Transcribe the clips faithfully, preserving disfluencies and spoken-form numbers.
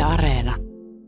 Areena.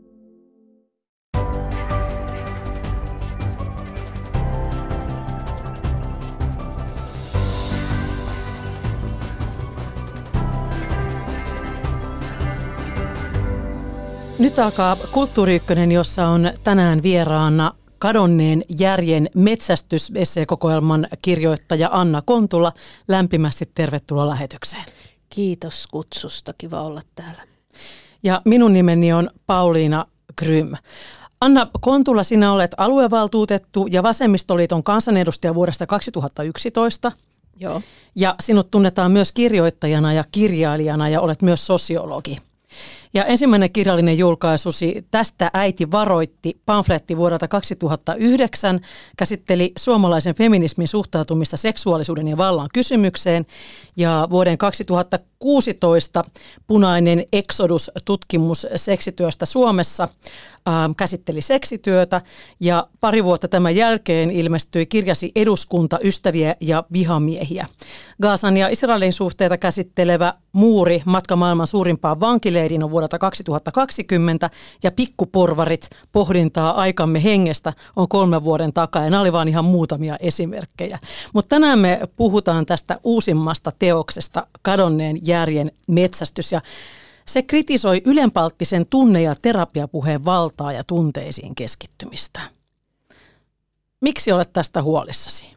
Nyt alkaa Kulttuuri Ykkönen, jossa on tänään vieraana Kadonneen järjen metsästys-esseekokoelman kirjoittaja Anna Kontula. Lämpimästi tervetuloa lähetykseen. Kiitos kutsusta, kiva olla täällä. Ja minun nimeni on Pauliina Grym. Anna Kontula, sinä olet aluevaltuutettu ja Vasemmistoliiton kansanedustaja vuodesta kaksituhattayksitoista. Joo. Ja sinut tunnetaan myös kirjoittajana ja kirjailijana ja olet myös sosiologi. Ja ensimmäinen kirjallinen julkaisusi Tästä äiti varoitti -pamfletti vuodelta kaksituhattayhdeksän käsitteli suomalaisen feminismin suhtautumista seksuaalisuuden ja vallan kysymykseen. Ja vuoden kaksituhattakuusitoista Punainen Exodus-tutkimus seksityöstä Suomessa äh, käsitteli seksityötä. Ja pari vuotta tämän jälkeen ilmestyi kirjasi Eduskunta, ystäviä ja vihamiehiä. Gazan ja Israelin suhteita käsittelevä Muuri, matka maailman suurimpaan vankileiriin on vuodelta kaksituhattakaksikymmentä ja Pikkuporvarit, pohdintaa aikamme hengestä on kolmen vuoden takaa. Ja nämä oli vain ihan muutamia esimerkkejä. Mutta tänään me puhutaan tästä uusimmasta teoksesta Kadonneen järjen metsästys. Ja se kritisoi ylenpalttisen tunne- ja terapiapuheen valtaa ja tunteisiin keskittymistä. Miksi olet tästä huolissasi?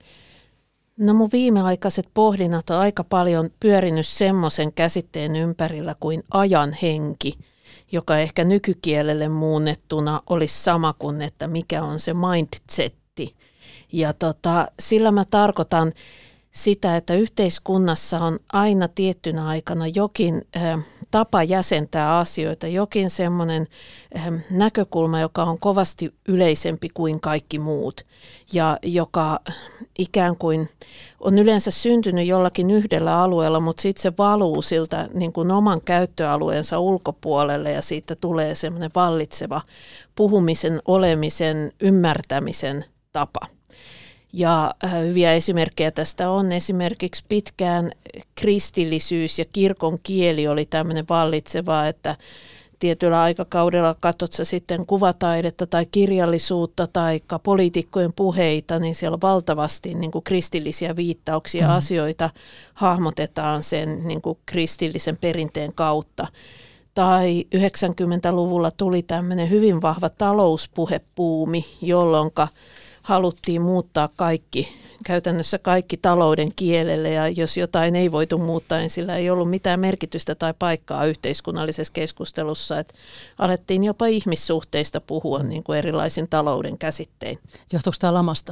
No mun viimeaikaiset pohdinnat on aika paljon pyörinyt semmoisen käsitteen ympärillä kuin ajan henki, joka ehkä nykykielelle muunnettuna olisi sama kuin, että mikä on se mindsetti. Ja tota, sillä mä tarkoitan sitä, että yhteiskunnassa on aina tiettynä aikana jokin äh, tapa jäsentää asioita, jokin semmoinen äh, näkökulma, joka on kovasti yleisempi kuin kaikki muut ja joka ikään kuin on yleensä syntynyt jollakin yhdellä alueella, mutta sitten se valuu siltä niin kuin oman käyttöalueensa ulkopuolelle ja siitä tulee semmoinen vallitseva puhumisen, olemisen, ymmärtämisen tapa. Ja hyviä esimerkkejä tästä on esimerkiksi pitkään kristillisyys ja kirkon kieli oli tämmöinen vallitseva, että tietyllä aikakaudella katsot sä sitten kuvataidetta tai kirjallisuutta tai poliitikkojen puheita, niin siellä on valtavasti niin kuin kristillisiä viittauksia, mm. asioita hahmotetaan sen niin kuin kristillisen perinteen kautta. Tai yhdeksänkymmentäluvulla tuli tämmöinen hyvin vahva talouspuhepuumi, jolloin haluttiin muuttaa kaikki, käytännössä kaikki talouden kielelle, ja jos jotain ei voitu muuttaa, niin sillä ei ollut mitään merkitystä tai paikkaa yhteiskunnallisessa keskustelussa, että alettiin jopa ihmissuhteista puhua niin kuin erilaisin talouden käsittein. Johtuuko tämä lamasta?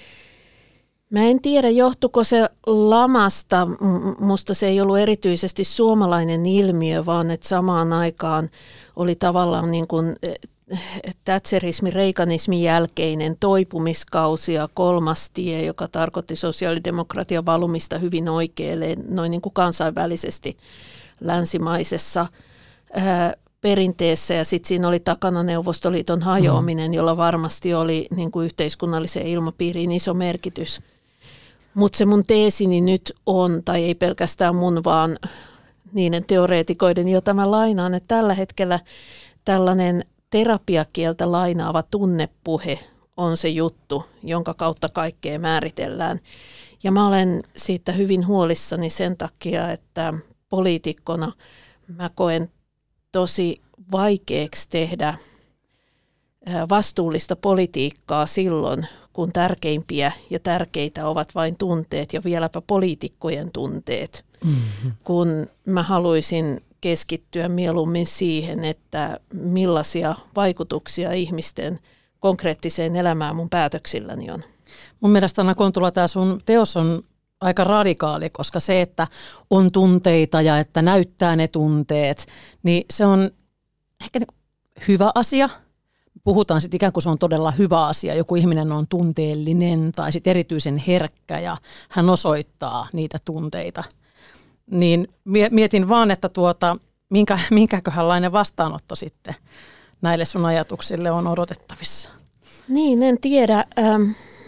Mä en tiedä, johtuiko se lamasta. Musta se ei ollut erityisesti suomalainen ilmiö, vaan että samaan aikaan oli tavallaan niin kuin thatcherismin, reaganismin jälkeinen toipumiskausi ja kolmas tie, joka tarkoitti sosiaalidemokratian valumista hyvin oikealle noin niin kuin kansainvälisesti länsimaisessa ää, perinteessä. Ja sitten siinä oli takana Neuvostoliiton hajoaminen, jolla varmasti oli niin kuin yhteiskunnalliseen ilmapiiriin iso merkitys. Mutta se mun teesini nyt on, tai ei pelkästään mun, vaan niiden teoreetikoiden, jota mä lainaan, että tällä hetkellä tällainen terapiakieltä lainaava tunnepuhe on se juttu, jonka kautta kaikkea määritellään. Ja mä olen siitä hyvin huolissani sen takia, että poliitikkona mä koen tosi vaikeaksi tehdä vastuullista politiikkaa silloin, kun tärkeimpiä ja tärkeitä ovat vain tunteet ja vieläpä poliitikkojen tunteet. Mm-hmm. Kun mä haluaisin keskittyä mieluummin siihen, että millaisia vaikutuksia ihmisten konkreettiseen elämään mun päätöksilläni on. Mun mielestä, Anna Kontula, tämä sun teos on aika radikaali, koska se, että on tunteita ja että näyttää ne tunteet, niin se on ehkä niin hyvä asia. Puhutaan sitten ikään kuin se on todella hyvä asia. Joku ihminen on tunteellinen tai sitten erityisen herkkä ja hän osoittaa niitä tunteita. Niin mietin vaan, että tuota, minkä, minkäköhänlainen vastaanotto sitten näille sun ajatuksille on odotettavissa. Niin, en tiedä. Ähm,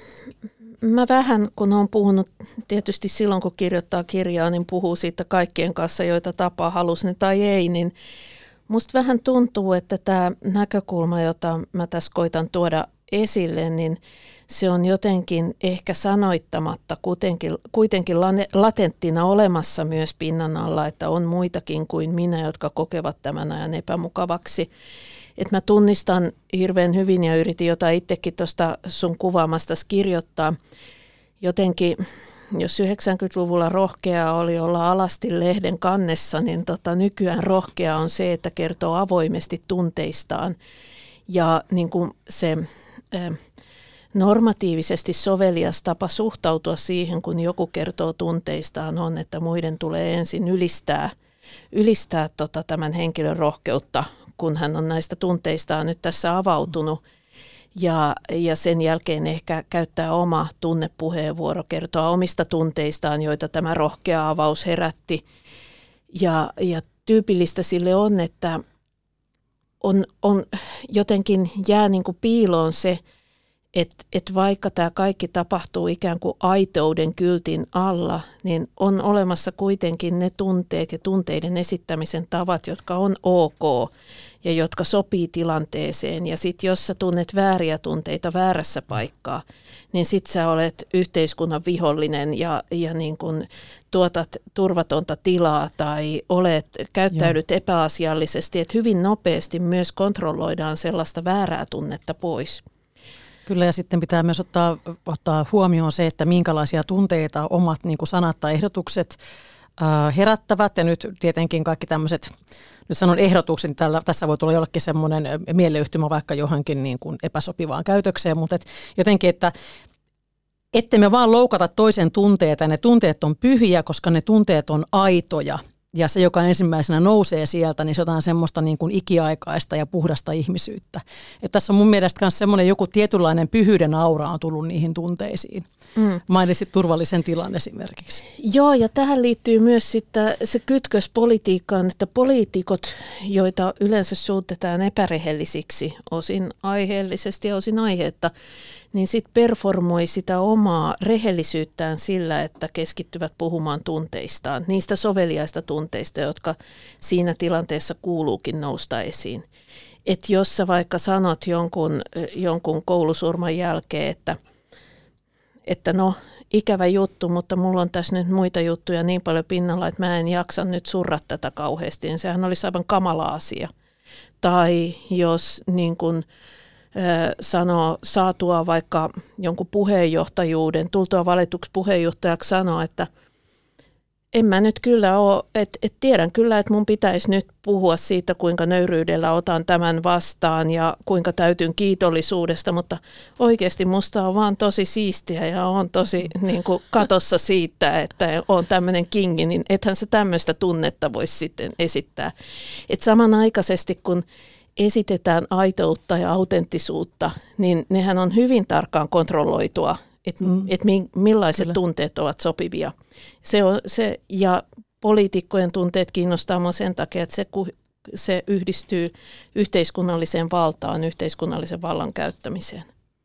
mä vähän, kun olen puhunut, tietysti silloin kun kirjoittaa kirjaa, niin puhuu siitä kaikkien kanssa, joita tapaa, halus ne tai ei, niin Musta vähän tuntuu, että tämä näkökulma, jota mä tässä koitan tuoda esille, niin se on jotenkin ehkä sanoittamatta kuitenkin, kuitenkin latenttina olemassa myös pinnan alla, että on muitakin kuin minä, jotka kokevat tämän ajan epämukavaksi. Et mä tunnistan hirveän hyvin ja yritin jotain itsekin tuosta sun kuvaamasta kirjoittaa. Jotenkin, jos yhdeksänkymmentäluvulla rohkeaa oli olla alasti lehden kannessa, niin tota, nykyään rohkea on se, että kertoo avoimesti tunteistaan. Ja niin kuin se äh, normatiivisesti sovelias tapa suhtautua siihen, kun joku kertoo tunteistaan, on, että muiden tulee ensin ylistää, ylistää tota, tämän henkilön rohkeutta, kun hän on näistä tunteistaan nyt tässä avautunut. Ja, ja sen jälkeen ehkä käyttää oma tunnepuheenvuoro, kertoa omista tunteistaan, joita tämä rohkea avaus herätti. Ja, ja tyypillistä sille on, että on, on jotenkin jää niin kuin piiloon se, että et vaikka tämä kaikki tapahtuu ikään kuin aitouden kyltin alla, niin on olemassa kuitenkin ne tunteet ja tunteiden esittämisen tavat, jotka on ok ja jotka sopii tilanteeseen. Ja sitten jos sä tunnet vääriä tunteita väärässä paikkaa, niin sit sä olet yhteiskunnan vihollinen ja, ja niin kun tuotat turvatonta tilaa tai olet, käyttäydyt Joo. epäasiallisesti, että hyvin nopeasti myös kontrolloidaan sellaista väärää tunnetta pois. Kyllä, ja sitten pitää myös ottaa, ottaa huomioon se, että minkälaisia tunteita omat niin kuin sanat tai ehdotukset äh, herättävät. Ja nyt tietenkin kaikki tämmöiset, nyt sanon ehdotukset, niin tällä, tässä voi tulla jollekin semmoinen mieleyhtymä vaikka johonkin niin kuin epäsopivaan käytökseen, mutta et jotenkin, että ettei me vaan loukata toisen tunteita, ja ne tunteet on pyhiä, koska ne tunteet on aitoja. Ja se, joka ensimmäisenä nousee sieltä, niin se jotain semmoista niin kuin ikiaikaista ja puhdasta ihmisyyttä. Et tässä on mun mielestä myös semmoinen joku tietynlainen pyhyyden aura on tullut niihin tunteisiin. Mm. Mainitsit turvallisen tilan esimerkiksi. Joo, ja tähän liittyy myös sitten se kytkös politiikkaan, että poliitikot, joita yleensä suutetaan epärehellisiksi, osin aiheellisesti ja osin aiheetta, niin sitten performoi sitä omaa rehellisyyttään sillä, että keskittyvät puhumaan tunteistaan, niistä soveliaista tunteista, jotka siinä tilanteessa kuuluukin nousta esiin. Että jos sä vaikka sanot jonkun, jonkun koulusurman jälkeen, että, että no ikävä juttu, mutta mulla on tässä nyt muita juttuja niin paljon pinnalla, että mä en jaksa nyt surra tätä kauheasti, niin sehän olisi aivan kamala asia. Tai jos niin kun sanoo saatua vaikka jonkun puheenjohtajuuden, tultua valituksi puheenjohtajaksi sanoo, että en mä nyt kyllä ole, että et tiedän kyllä, että mun pitäisi nyt puhua siitä, kuinka nöyryydellä otan tämän vastaan ja kuinka täytyn kiitollisuudesta, mutta oikeasti musta on vaan tosi siistiä ja on tosi niin kuin katossa siitä, että on tämmöinen kingi, niin ethän se tämmöistä tunnetta voisi sitten esittää. Että samanaikaisesti kun esitetään aitoutta ja autenttisuutta, niin nehän on hyvin tarkkaan kontrolloitua, että mm. et mi, millaiset Kyllä. tunteet ovat sopivia. Se on, se, ja poliitikkojen tunteet kiinnostaa minua sen takia, että se, se yhdistyy yhteiskunnalliseen valtaan, yhteiskunnallisen vallan käyttämiseen.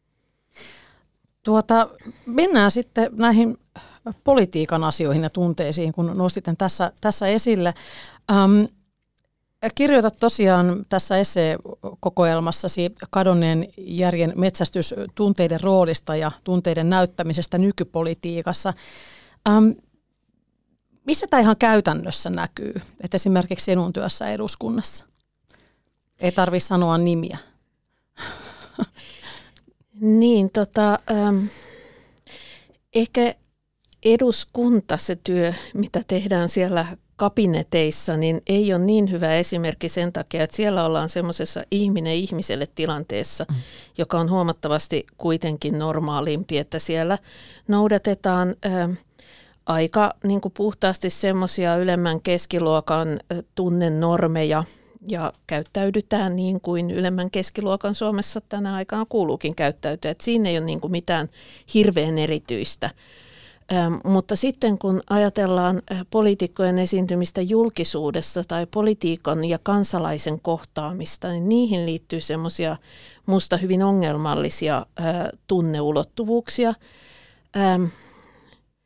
Tuota, mennään sitten näihin politiikan asioihin ja tunteisiin, kun nostit tässä, tässä esille. Um, Kirjoitat tosiaan tässä esseekokoelmassasi Kadonneen järjen metsästys tunteiden roolista ja tunteiden näyttämisestä nykypolitiikassa. Ähm, missä tämä ihan käytännössä näkyy? Et esimerkiksi sinun työssä eduskunnassa. Ei tarvitse sanoa nimiä. Niin, tota, ähm, ehkä eduskunta, se työ, mitä tehdään siellä kabineteissa, niin ei ole niin hyvä esimerkki sen takia, että siellä ollaan semmoisessa ihminen ihmiselle tilanteessa, mm. joka on huomattavasti kuitenkin normaalimpi, että siellä noudatetaan ä, aika niin kuin puhtaasti semmoisia ylemmän keskiluokan ä, tunnenormeja ja käyttäydytään niin kuin ylemmän keskiluokan Suomessa tänä aikana kuuluukin käyttäytyä. Että siinä ei ole niin kuin mitään hirveän erityistä. Ähm, mutta sitten kun ajatellaan poliitikkojen esiintymistä julkisuudessa tai politiikan ja kansalaisen kohtaamista, niin niihin liittyy semmoisia musta hyvin ongelmallisia äh, tunneulottuvuuksia. Ähm,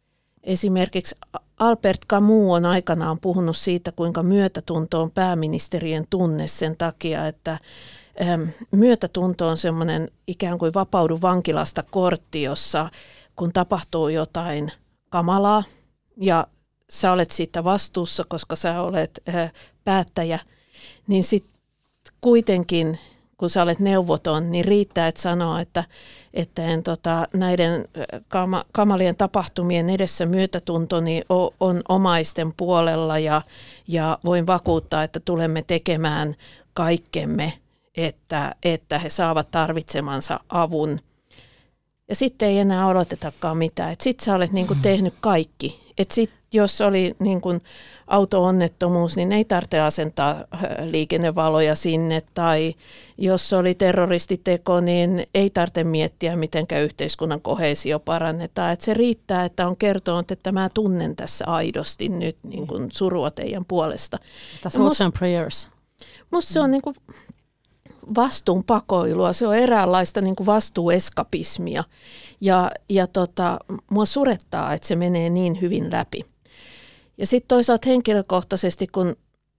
Esimerkiksi Albert Camus on aikanaan puhunut siitä, kuinka myötätunto on pääministerien tunne sen takia, että myötätunto on semmoinen ikään kuin vapaudu vankilasta kortti, jossa kun tapahtuu jotain kamalaa ja sä olet siitä vastuussa, koska sä olet päättäjä, niin sitten kuitenkin kun sä olet neuvoton, niin riittää, että sanoo, että, että en, tota, näiden kama, kamalien tapahtumien edessä myötätuntoni on omaisten puolella ja, ja voin vakuuttaa, että tulemme tekemään kaikkemme, että, että he saavat tarvitsemansa avun. Ja sitten ei enää odotetakaan mitään. Sitten sä olet niin kuin tehnyt kaikki. Että sitten jos oli niin kuin auto-onnettomuus, niin ei tarvitse asentaa liikennevaloja sinne. Tai jos oli terroristiteko, niin ei tarvitse miettiä, miten yhteiskunnan koheesio parannetaan. Että se riittää, että on kertonut, että mä tunnen tässä aidosti nyt niin kuin surua teidän puolesta. Thoughts and prayers. Musta se on niin kuin vastuun pakoilua, se on eräänlaista niin kuin vastuueskapismia ja, ja tota, mua surettaa, että se menee niin hyvin läpi. Ja sitten toisaalta henkilökohtaisesti, kun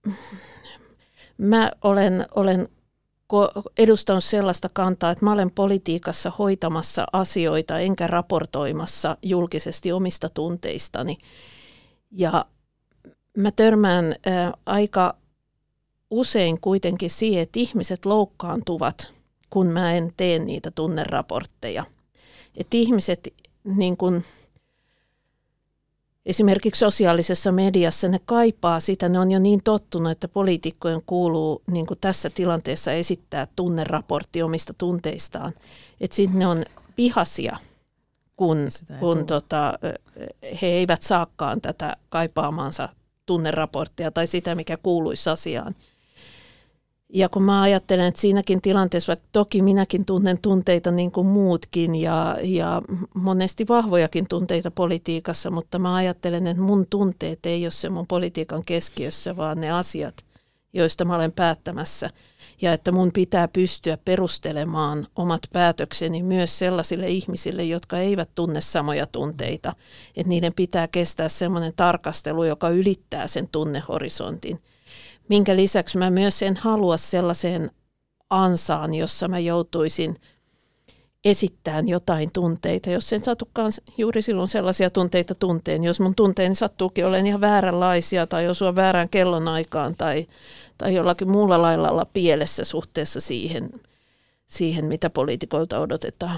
mä olen, olen edustanut sellaista kantaa, että mä olen politiikassa hoitamassa asioita enkä raportoimassa julkisesti omista tunteistani. Ja mä törmään ää, aika usein kuitenkin siihen, että ihmiset loukkaantuvat, kun mä en tee niitä tunneraportteja. Että ihmiset niin kun, esimerkiksi sosiaalisessa mediassa ne kaipaa sitä, ne on jo niin tottunut, että poliitikkojen kuuluu niin kun tässä tilanteessa esittää tunneraportti omista tunteistaan. Että sitten ne on vihaisia, kun, kun tota, he eivät saakaan tätä kaipaamansa tunneraporttia tai sitä, mikä kuuluisi asiaan. Ja kun mä ajattelen, että siinäkin tilanteessa, vaikka toki minäkin tunnen tunteita niin kuin muutkin ja, ja monesti vahvojakin tunteita politiikassa, mutta mä ajattelen, että mun tunteet ei ole se mun politiikan keskiössä, vaan ne asiat, joista mä olen päättämässä. Ja että mun pitää pystyä perustelemaan omat päätökseni myös sellaisille ihmisille, jotka eivät tunne samoja tunteita. Että niiden pitää kestää semmoinen tarkastelu, joka ylittää sen tunnehorisontin. Minkä lisäksi mä myös en halua sellaiseen ansaan, jossa mä joutuisin esittämään jotain tunteita, jos en satukaan juuri silloin sellaisia tunteita tunteen. Jos mun tunteeni sattuukin olemaan ihan vääränlaisia tai osua väärään kellonaikaan tai, tai jollakin muulla lailla olla pielessä suhteessa siihen, siihen mitä poliitikoilta odotetaan.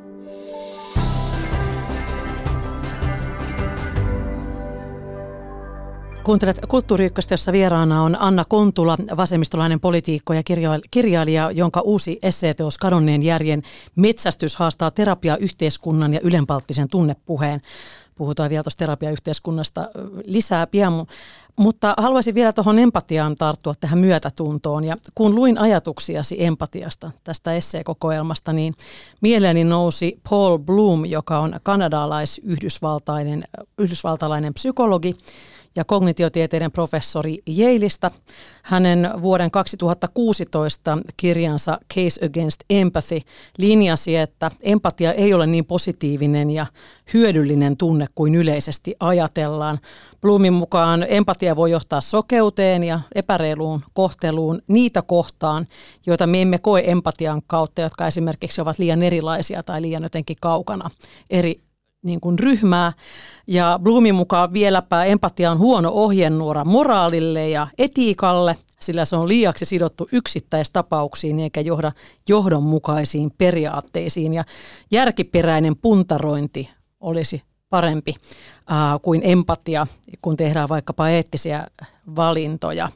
Kuuntelet Kulttuuri Ykköstä, jossa vieraana on Anna Kontula, vasemmistolainen poliitikko ja kirjailija, jonka uusi esseeteos Kadonneen järjen metsästys haastaa terapiayhteiskunnan ja ylenpalttisen tunnepuheen. Puhutaan vielä tuosta terapiayhteiskunnasta lisää pian, mutta haluaisin vielä tuohon empatiaan tarttua, tähän myötätuntoon. Ja kun luin ajatuksiasi empatiasta tästä esseekokoelmasta, niin mieleeni nousi Paul Bloom, joka on kanadalais-yhdysvaltainen yhdysvaltalainen psykologi ja kognitiotieteiden professori Yaleista. Hänen vuoden kaksituhattakuusitoista kirjansa Case Against Empathy linjasi, että empatia ei ole niin positiivinen ja hyödyllinen tunne kuin yleisesti ajatellaan. Bloomin mukaan empatia voi johtaa sokeuteen ja epäreiluun kohteluun niitä kohtaan, joita me emme koe empatian kautta, jotka esimerkiksi ovat liian erilaisia tai liian jotenkin kaukana eri niin kuin ryhmää. Ja Bloomin mukaan vieläpä empatia on huono ohjenuora moraalille ja etiikalle, sillä se on liiaksi sidottu yksittäistapauksiin eikä johda johdonmukaisiin periaatteisiin. Ja järkiperäinen puntarointi olisi parempi äh, kuin empatia, kun tehdään vaikkapa eettisiä valintoja.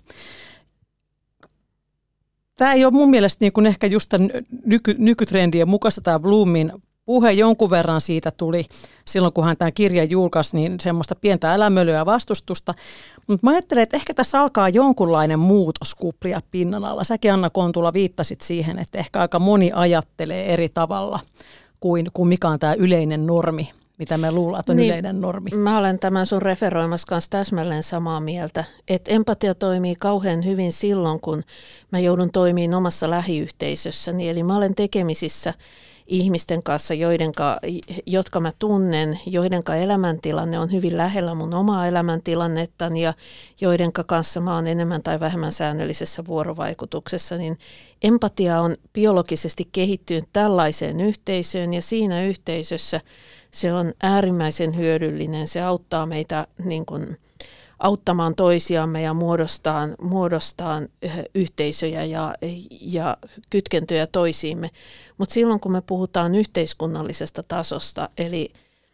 Tämä ei ole mun mielestä niin kuin ehkä just nyky, nykytrendien mukaista tämä Bloomin puhe. Jonkun verran siitä tuli silloin, kun hän tämän kirjan julkaisi, niin semmoista pientä älämölyä ja vastustusta. Mutta mä ajattelen, että ehkä tässä alkaa jonkunlainen muutos kupria pinnan alla. Säkin, Anna Kontula, viittasit siihen, että ehkä aika moni ajattelee eri tavalla kuin, kuin mikä on tämä yleinen normi, mitä me luullaan, että on niin, yleinen normi. Mä olen tämän sun referoimassa kanssa täsmälleen samaa mieltä, että empatia toimii kauhean hyvin silloin, kun mä joudun toimimaan omassa lähiyhteisössäni. Eli mä olen tekemisissä ihmisten kanssa, joidenka, jotka mä tunnen, joidenka elämäntilanne on hyvin lähellä mun omaa elämäntilannettani ja joidenka kanssa mä oon enemmän tai vähemmän säännöllisessä vuorovaikutuksessa, niin empatia on biologisesti kehittynyt tällaiseen yhteisöön ja siinä yhteisössä se on äärimmäisen hyödyllinen. Se auttaa meitä niin kuin auttamaan toisiamme ja muodostaan, muodostaan yhteisöjä ja, ja kytkentöjä toisiimme. Mutta silloin kun me puhutaan yhteiskunnallisesta tasosta, eli,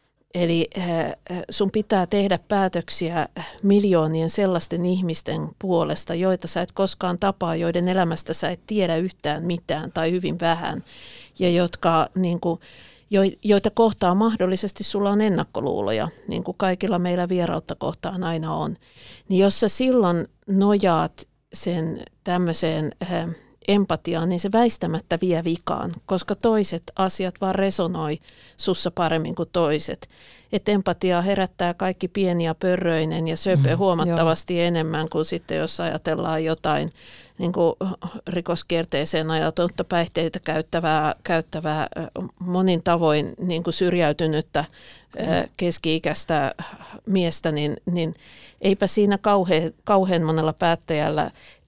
eli sun pitää tehdä päätöksiä miljoonien sellaisten ihmisten puolesta, joita sä et koskaan tapaa, joiden elämästä sä et tiedä yhtään mitään tai hyvin vähän, ja jotka niin kuin, joita kohtaa mahdollisesti sulla on ennakkoluuloja, niin kuin kaikilla meillä vierautta kohtaan aina on. Niin jos sä silloin nojaat sen tämmöiseen empatiaan, niin se väistämättä vie vikaan, koska toiset asiat vaan resonoi sussa paremmin kuin toiset. Et empatiaa herättää kaikki pieni ja pörröinen ja söpö huomattavasti mm, enemmän kuin sitten, jos ajatellaan jotain niin kuin rikoskierteeseen ajautunutta päihteitä käyttävää, käyttävää monin tavoin niin kuin syrjäytynyttä mm. keski-ikäistä miestä, niin, niin eipä siinä kauhean, kauhean monella päättäjällä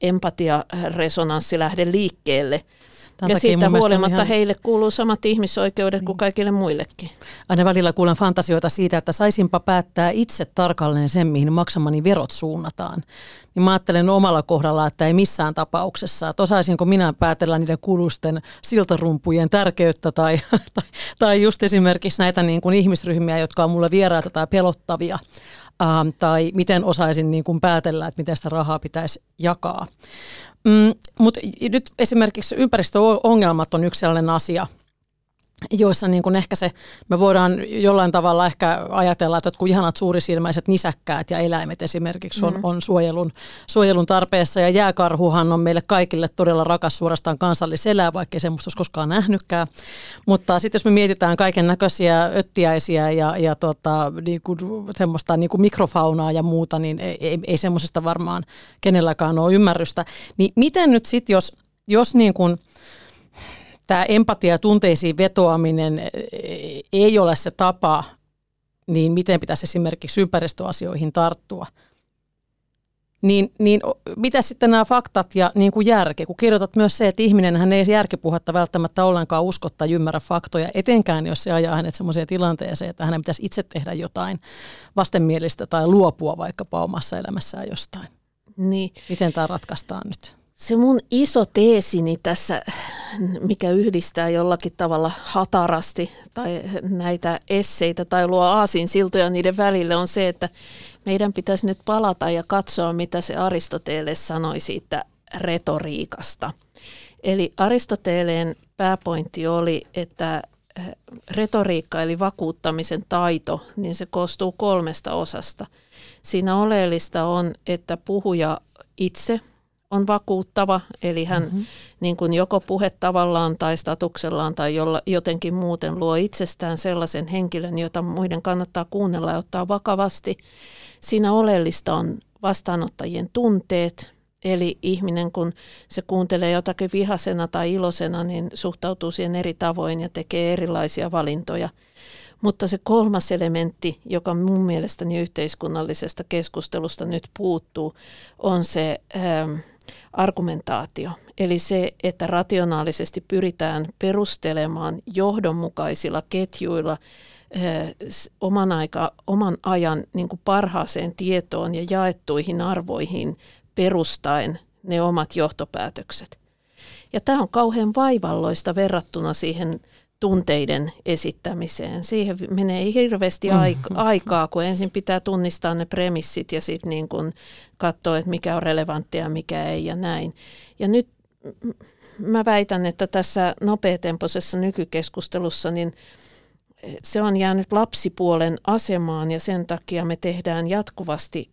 empatiaresonanssi lähde liikkeelle. Tämän ja siitä huolimatta ihan heille kuuluu samat ihmisoikeudet niin kuin kaikille muillekin. Aina välillä kuulen fantasioita siitä, että saisinpa päättää itse tarkalleen sen, mihin maksamani verot suunnataan. Niin mä ajattelen omalla kohdalla, että ei missään tapauksessa. Että osaisinko minä päätellä niiden kulusten siltarumpujen tärkeyttä tai, tai, tai just esimerkiksi näitä niin kuin ihmisryhmiä, jotka on mulle vieraita tai pelottavia. Ähm, tai miten osaisin niin kuin päätellä, että miten sitä rahaa pitäisi jakaa. Mm, mutta nyt esimerkiksi ympäristöongelmat on yksi sellainen asia, joissa niin kuin ehkä se, me voidaan jollain tavalla ehkä ajatella, että jotkut ihanat suurisilmäiset nisäkkäät ja eläimet esimerkiksi on, mm. on suojelun, suojelun tarpeessa. Ja jääkarhuhan on meille kaikille todella rakas suorastaan kansalliseläin, vaikka ei semmoista olisi koskaan nähnytkään. Mutta sitten jos me mietitään kaiken näköisiä öttiäisiä ja, ja tota, niin kuin, semmoista niin kuin mikrofaunaa ja muuta, niin ei, ei, ei semmoisesta varmaan kenelläkään ole ymmärrystä. Niin miten nyt sitten, jos, jos niin kuin tämä empatia ja tunteisiin vetoaminen ei ole se tapa, niin miten pitäisi esimerkiksi ympäristöasioihin tarttua? Niin, niin mitä sitten nämä faktat ja niin kuin järki? Kun kirjoitat myös se, että ihminenhän ei järkipuhetta välttämättä ollenkaan usko tai ymmärrä faktoja, etenkään jos se ajaa hänet sellaiseen tilanteeseen, että hänen pitäisi itse tehdä jotain vastenmielistä tai luopua vaikkapa omassa elämässään jostain. Niin. Miten tämä ratkaistaan nyt? Se mun iso teesini tässä, mikä yhdistää jollakin tavalla hatarasti tai näitä esseitä tai luo aasinsiltoja niiden välille, on se, että meidän pitäisi nyt palata ja katsoa, mitä se Aristoteles sanoi siitä retoriikasta. Eli Aristoteleen pääpointti oli, että retoriikka eli vakuuttamisen taito, niin se koostuu kolmesta osasta. Siinä oleellista on, että puhuja itse on vakuuttava, eli hän mm-hmm. niin kuin joko puhetavallaan tai statuksellaan tai jolla, jotenkin muuten luo itsestään sellaisen henkilön, jota muiden kannattaa kuunnella ja ottaa vakavasti. Siinä oleellista on vastaanottajien tunteet, eli ihminen kun se kuuntelee jotakin vihasena tai ilosena, niin suhtautuu siihen eri tavoin ja tekee erilaisia valintoja. Mutta se kolmas elementti, joka mun mielestäni yhteiskunnallisesta keskustelusta nyt puuttuu, on se ähm, argumentaatio. Eli se, että rationaalisesti pyritään perustelemaan johdonmukaisilla ketjuilla äh, oman, aika, oman ajan niin kuin parhaaseen tietoon ja jaettuihin arvoihin perustaen ne omat johtopäätökset. Ja tämä on kauhean vaivalloista verrattuna siihen tunteiden esittämiseen. Siihen menee hirveästi aikaa, kun ensin pitää tunnistaa ne premissit ja sitten niin kun katsoa, että mikä on relevanttia ja mikä ei ja näin. Ja nyt mä väitän, että tässä nopeatempoisessa nykykeskustelussa niin se on jäänyt lapsipuolen asemaan ja sen takia me tehdään jatkuvasti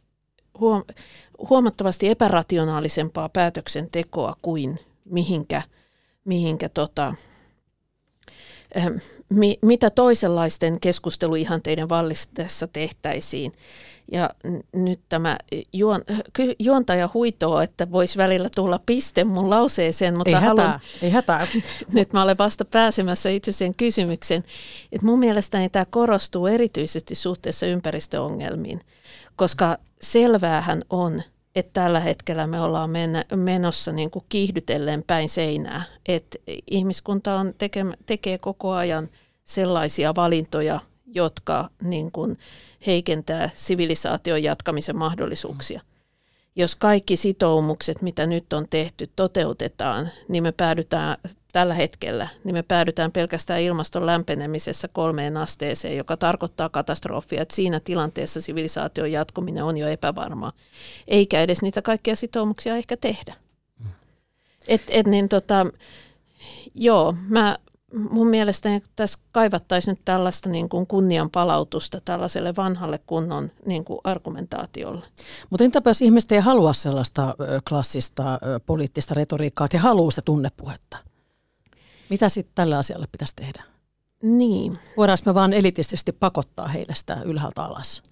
huomattavasti epärationaalisempaa päätöksentekoa kuin mihinkä, mihinkä tota, mi, mitä toisenlaisten keskusteluihanteiden vallitessa tehtäisiin. Ja nyt tämä juon, juontaja huitoo, että voisi välillä tulla piste mun lauseeseen, mutta ei hätää, haluan, ei hätää. nyt mä olen vasta pääsemässä itse sen kysymykseen, että mun mielestäni tämä korostuu erityisesti suhteessa ympäristöongelmiin, koska selväähän on, että tällä hetkellä me ollaan mennä, menossa niin kuin kiihdytellen päin seinää, että ihmiskunta on teke, tekee koko ajan sellaisia valintoja, jotka niin kuin heikentää sivilisaation jatkamisen mahdollisuuksia. Jos kaikki sitoumukset, mitä nyt on tehty, toteutetaan, niin me päädytään tällä hetkellä, niin me päädytään pelkästään ilmaston lämpenemisessä kolmeen asteeseen, joka tarkoittaa katastrofia, että siinä tilanteessa sivilisaation jatkuminen on jo epävarmaa. Eikä edes niitä kaikkia sitoumuksia ehkä tehdä. Et, et niin tota, joo, mä mun mielestäni tässä kaivattaisiin nyt tällaista niin kuin kunnianpalautusta tällaiselle vanhalle kunnon niin kuin argumentaatiolle. Mutta entäpä jos ihmiset ei halua sellaista klassista poliittista retoriikkaa, että he haluaa sitä tunnepuhetta? Mitä sitten tällä asialle pitäisi tehdä? Niin. Voidaanko me vaan elitistisesti pakottaa heille sitä ylhäältä alas?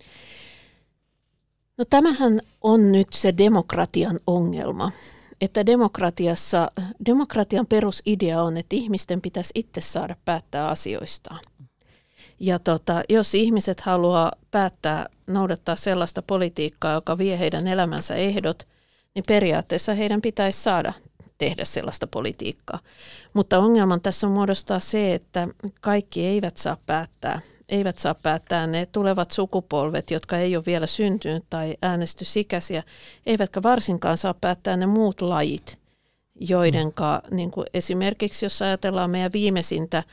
No tämähän on nyt se demokratian ongelma. Että demokratiassa, demokratian perusidea on, että ihmisten pitäisi itse saada päättää asioistaan. Ja tota, jos ihmiset haluaa päättää, noudattaa sellaista politiikkaa, joka vie heidän elämänsä ehdot, niin periaatteessa heidän pitäisi saada tehdä sellaista politiikkaa. Mutta ongelman tässä on muodostaa se, että kaikki eivät saa päättää. Eivät saa päättää ne tulevat sukupolvet, jotka ei ole vielä syntynyt tai äänestysikäisiä, eivätkä varsinkaan saa päättää ne muut lajit, joidenka niin kuin esimerkiksi jos ajatellaan meidän viimeisintä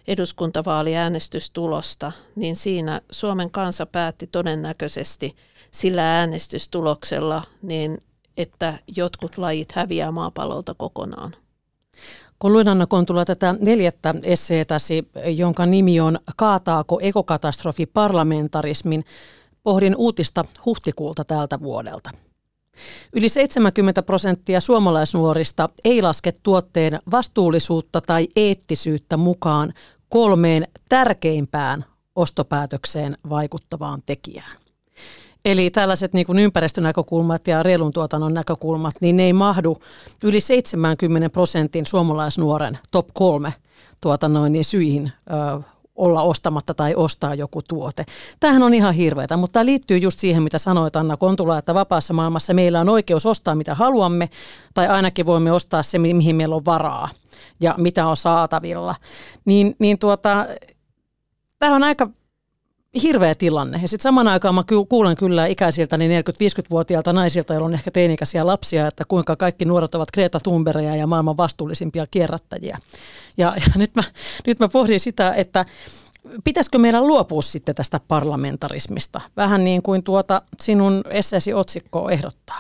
eduskuntavaaliäänestystulosta, niin siinä Suomen kansa päätti todennäköisesti sillä äänestystuloksella, niin että jotkut lajit häviää maapallolta kokonaan. Kun luin Anna Kontula tätä neljättä esseetäsi, jonka nimi on Kaataako ekokatastrofi parlamentarismin, pohdin uutista huhtikuulta tältä vuodelta. Yli seitsemänkymmentä prosenttia suomalaisnuorista ei laske tuotteen vastuullisuutta tai eettisyyttä mukaan kolmeen tärkeimpään ostopäätökseen vaikuttavaan tekijään. Eli tällaiset niin kuin ympäristönäkökulmat ja reilun tuotannon näkökulmat, niin ne ei mahdu yli seitsemänkymmentä prosentin suomalaisnuoren top kolme tuota noin, niin syihin ö, olla ostamatta tai ostaa joku tuote. Tämähän on ihan hirveätä, mutta tämä liittyy just siihen, mitä sanoit Anna Kontula, että vapaassa maailmassa meillä on oikeus ostaa mitä haluamme, tai ainakin voimme ostaa se, mihin meillä on varaa ja mitä on saatavilla. Niin, niin tuota, tämä on aika hirveä tilanne. Ja sitten saman aikaan mä kuulen kyllä ikäisiltä niin neljäkymmentä-viisikymmentävuotiailta naisilta, joilla on ehkä teini-ikäisiä lapsia, että kuinka kaikki nuoret ovat Greta Thunbergia ja maailman vastuullisimpia kierrättäjiä. Ja, ja nyt, mä, nyt mä pohdin sitä, että pitäisikö meidän luopua sitten tästä parlamentarismista? Vähän niin kuin tuota sinun esseesi otsikko ehdottaa.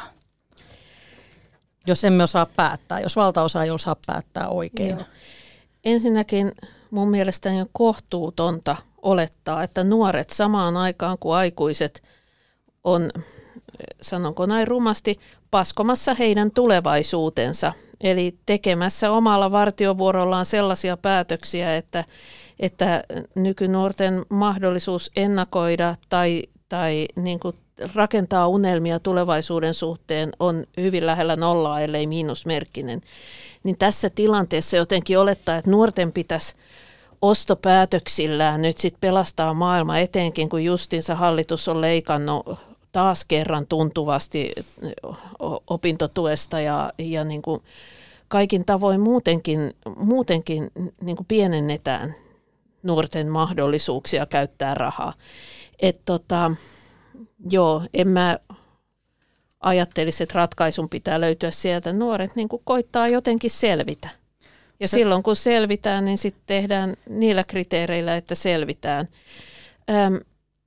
Jos emme osaa päättää, jos valtaosa ei osaa päättää oikein. Joo. Ensinnäkin mun mielestäni on kohtuutonta olettaa, että nuoret samaan aikaan kuin aikuiset on, sanonko näin rumasti, paskomassa heidän tulevaisuutensa. Eli tekemässä omalla vartiovuorollaan sellaisia päätöksiä, että, että nykynuorten mahdollisuus ennakoida tai, tai niin kuin rakentaa unelmia tulevaisuuden suhteen on hyvin lähellä nollaa, ellei miinusmerkkinen. Niin tässä tilanteessa jotenkin olettaa, että nuorten pitäisi ostopäätöksillään nyt sitten pelastaa maailma, etenkin kun justiinsa hallitus on leikannut taas kerran tuntuvasti opintotuesta ja, ja niin kuin kaikin tavoin muutenkin, muutenkin niin kuin pienennetään nuorten mahdollisuuksia käyttää rahaa. Et tota, joo, en mä ajattelisi, että ratkaisun pitää löytyä sieltä. Nuoret niin kuin koittaa jotenkin selvitä. Ja se, silloin kun selvitään, niin sitten tehdään niillä kriteereillä, että selvitään. Ähm,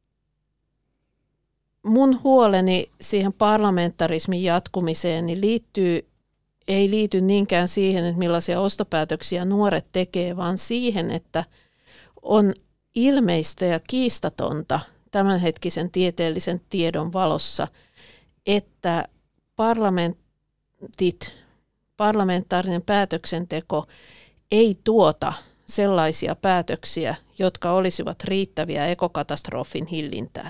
mun huoleni siihen parlamentarismin jatkumiseen niin liittyy, ei liity niinkään siihen, että millaisia ostopäätöksiä nuoret tekee, vaan siihen, että on ilmeistä ja kiistatonta tämänhetkisen tieteellisen tiedon valossa, että parlamentit, parlamentaarinen päätöksenteko ei tuota sellaisia päätöksiä, jotka olisivat riittäviä ekokatastrofin hillintään.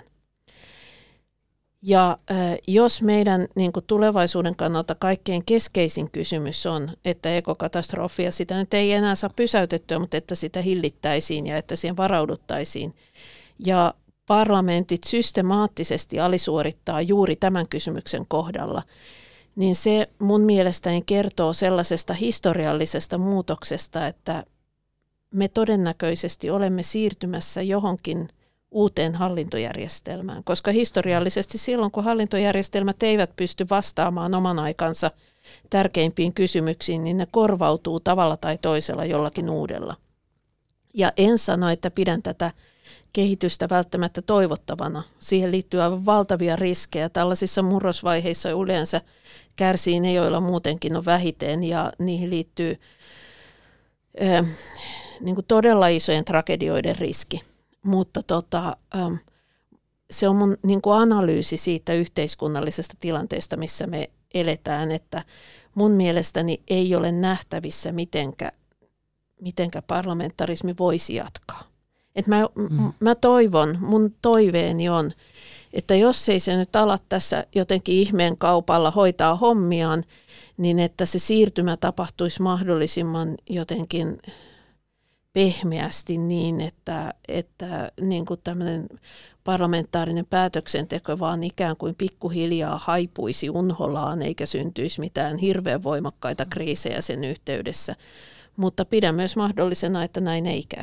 Ja äh, jos meidän niin kuin tulevaisuuden kannalta kaikkein keskeisin kysymys on, että ekokatastrofia sitä nyt ei enää saa pysäytettyä, mutta että sitä hillittäisiin ja että siihen varauduttaisiin. Ja parlamentit systemaattisesti alisuorittaa juuri tämän kysymyksen kohdalla, niin se mun mielestäni kertoo sellaisesta historiallisesta muutoksesta, että me todennäköisesti olemme siirtymässä johonkin uuteen hallintojärjestelmään, koska historiallisesti silloin, kun hallintojärjestelmät eivät pysty vastaamaan oman aikansa tärkeimpiin kysymyksiin, niin ne korvautuu tavalla tai toisella jollakin uudella. Ja en sano, että pidän tätä kehitystä välttämättä toivottavana. Siihen liittyy aivan valtavia riskejä. Tällaisissa murrosvaiheissa yleensä kärsii ne, joilla muutenkin on vähiten, ja niihin liittyy äh, niin kuin todella isojen tragedioiden riski. Mutta tota, ähm, se on mun niin kuin analyysi siitä yhteiskunnallisesta tilanteesta, missä me eletään, että mun mielestäni ei ole nähtävissä, mitenkä, mitenkä parlamentarismi voisi jatkaa. Et mä, mm. mä toivon, mun toiveeni on, että jos ei se nyt ala tässä jotenkin ihmeen kaupalla hoitaa hommiaan, niin että se siirtymä tapahtuisi mahdollisimman jotenkin pehmeästi niin, että, että niin kuin tämmöinen parlamentaarinen päätöksenteko vaan ikään kuin pikkuhiljaa haipuisi unholaan eikä syntyisi mitään hirveän voimakkaita kriisejä sen yhteydessä. Mutta pidän myös mahdollisena, että näin ei käy.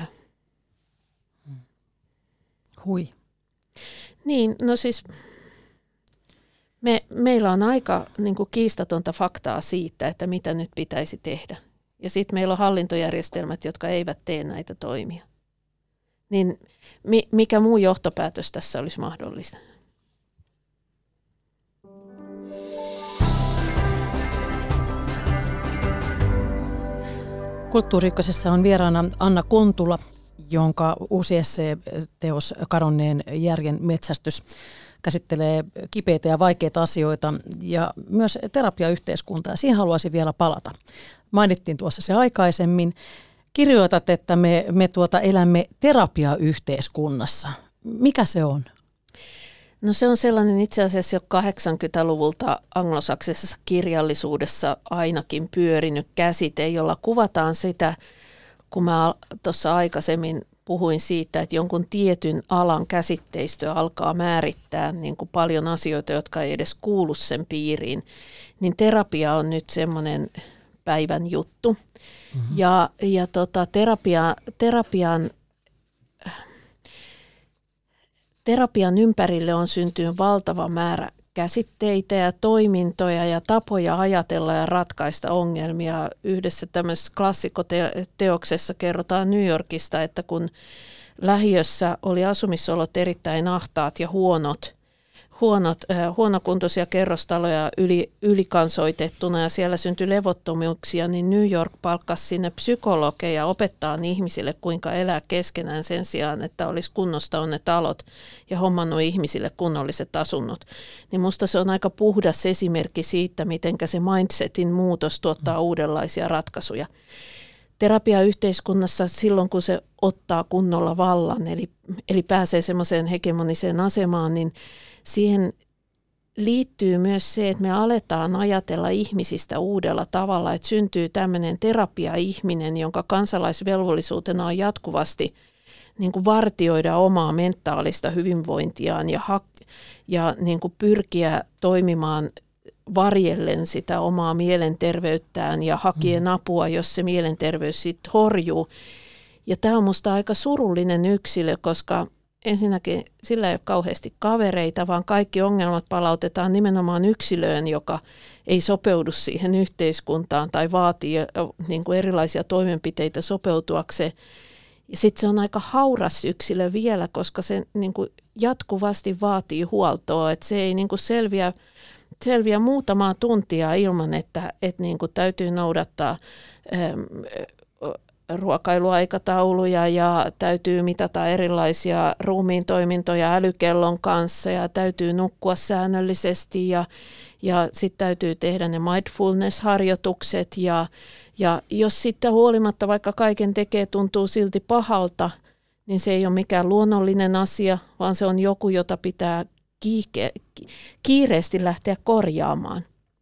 Hui. Niin, no siis me, meillä on aika niin kuin kiistatonta faktaa siitä, että mitä nyt pitäisi tehdä. Ja sitten meillä on hallintojärjestelmät, jotka eivät tee näitä toimia. Niin mi, mikä muu johtopäätös tässä olisi mahdollista? Kulttuuri Ykkösessä on vieraana Anna Kontula, jonka uusi essee-teos Kadonneen järjen metsästys käsittelee kipeitä ja vaikeita asioita ja myös terapiayhteiskuntaa. Siihen haluaisin vielä palata. Mainittiin tuossa se aikaisemmin. Kirjoitat, että me, me tuota elämme terapiayhteiskunnassa. Mikä se on? No se on sellainen itse asiassa jo kahdeksankymmentäluvulta anglosaksisessa kirjallisuudessa ainakin pyörinyt käsite, jolla kuvataan sitä, kun mä tuossa aikaisemmin puhuin siitä, että jonkun tietyn alan käsitteistö alkaa määrittää niin kuin paljon asioita, jotka ei edes kuulu sen piiriin, niin terapia on nyt semmoinen päivän juttu. Mm-hmm. Ja, ja tota, terapia, terapian, terapian ympärille on syntynyt valtava määrä käsitteitä ja toimintoja ja tapoja ajatella ja ratkaista ongelmia. Yhdessä tämmöisessä klassikoteoksessa kerrotaan New Yorkista, että kun lähiössä oli asumisolot erittäin ahtaat ja huonot, huonot äh, huonokuntoisia kerrostaloja yli, ylikansoitettuna ja siellä syntyi levottomuuksia, niin New York palkkasi sinne psykologeja opettaa ihmisille, kuinka elää keskenään sen sijaan, että olisi kunnostanut ne talot ja hommannut ihmisille kunnolliset asunnot. Niin musta se on aika puhdas esimerkki siitä, miten se mindsetin muutos tuottaa uudenlaisia ratkaisuja. Terapiayhteiskunnassa silloin, kun se ottaa kunnolla vallan, eli, eli pääsee semmoiseen hegemoniseen asemaan, niin siihen liittyy myös se, että me aletaan ajatella ihmisistä uudella tavalla, että syntyy tämmöinen terapia-ihminen, jonka kansalaisvelvollisuutena on jatkuvasti niin kuin vartioida omaa mentaalista hyvinvointiaan ja, ha- ja niin kuin pyrkiä toimimaan varjellen sitä omaa mielenterveyttään ja hakien apua, jos se mielenterveys sitten horjuu. Ja tämä on musta aika surullinen yksilö, koska ensinnäkin sillä ei ole kauheasti kavereita, vaan kaikki ongelmat palautetaan nimenomaan yksilöön, joka ei sopeudu siihen yhteiskuntaan tai vaatii niin kuin erilaisia toimenpiteitä sopeutuakseen. Ja sitten se on aika hauras yksilö vielä, koska se niin kuin jatkuvasti vaatii huoltoa, että se ei niin kuin selviä, selviä muutamaa tuntia ilman, että, että niin kuin täytyy noudattaa ruokailuaikatauluja ja täytyy mitata erilaisia ruumiin toimintoja älykellon kanssa ja täytyy nukkua säännöllisesti ja, ja sitten täytyy tehdä ne mindfulness-harjoitukset ja, ja jos sitten huolimatta vaikka kaiken tekee tuntuu silti pahalta, niin se ei ole mikään luonnollinen asia, vaan se on joku, jota pitää kiike, kiireesti lähteä korjaamaan.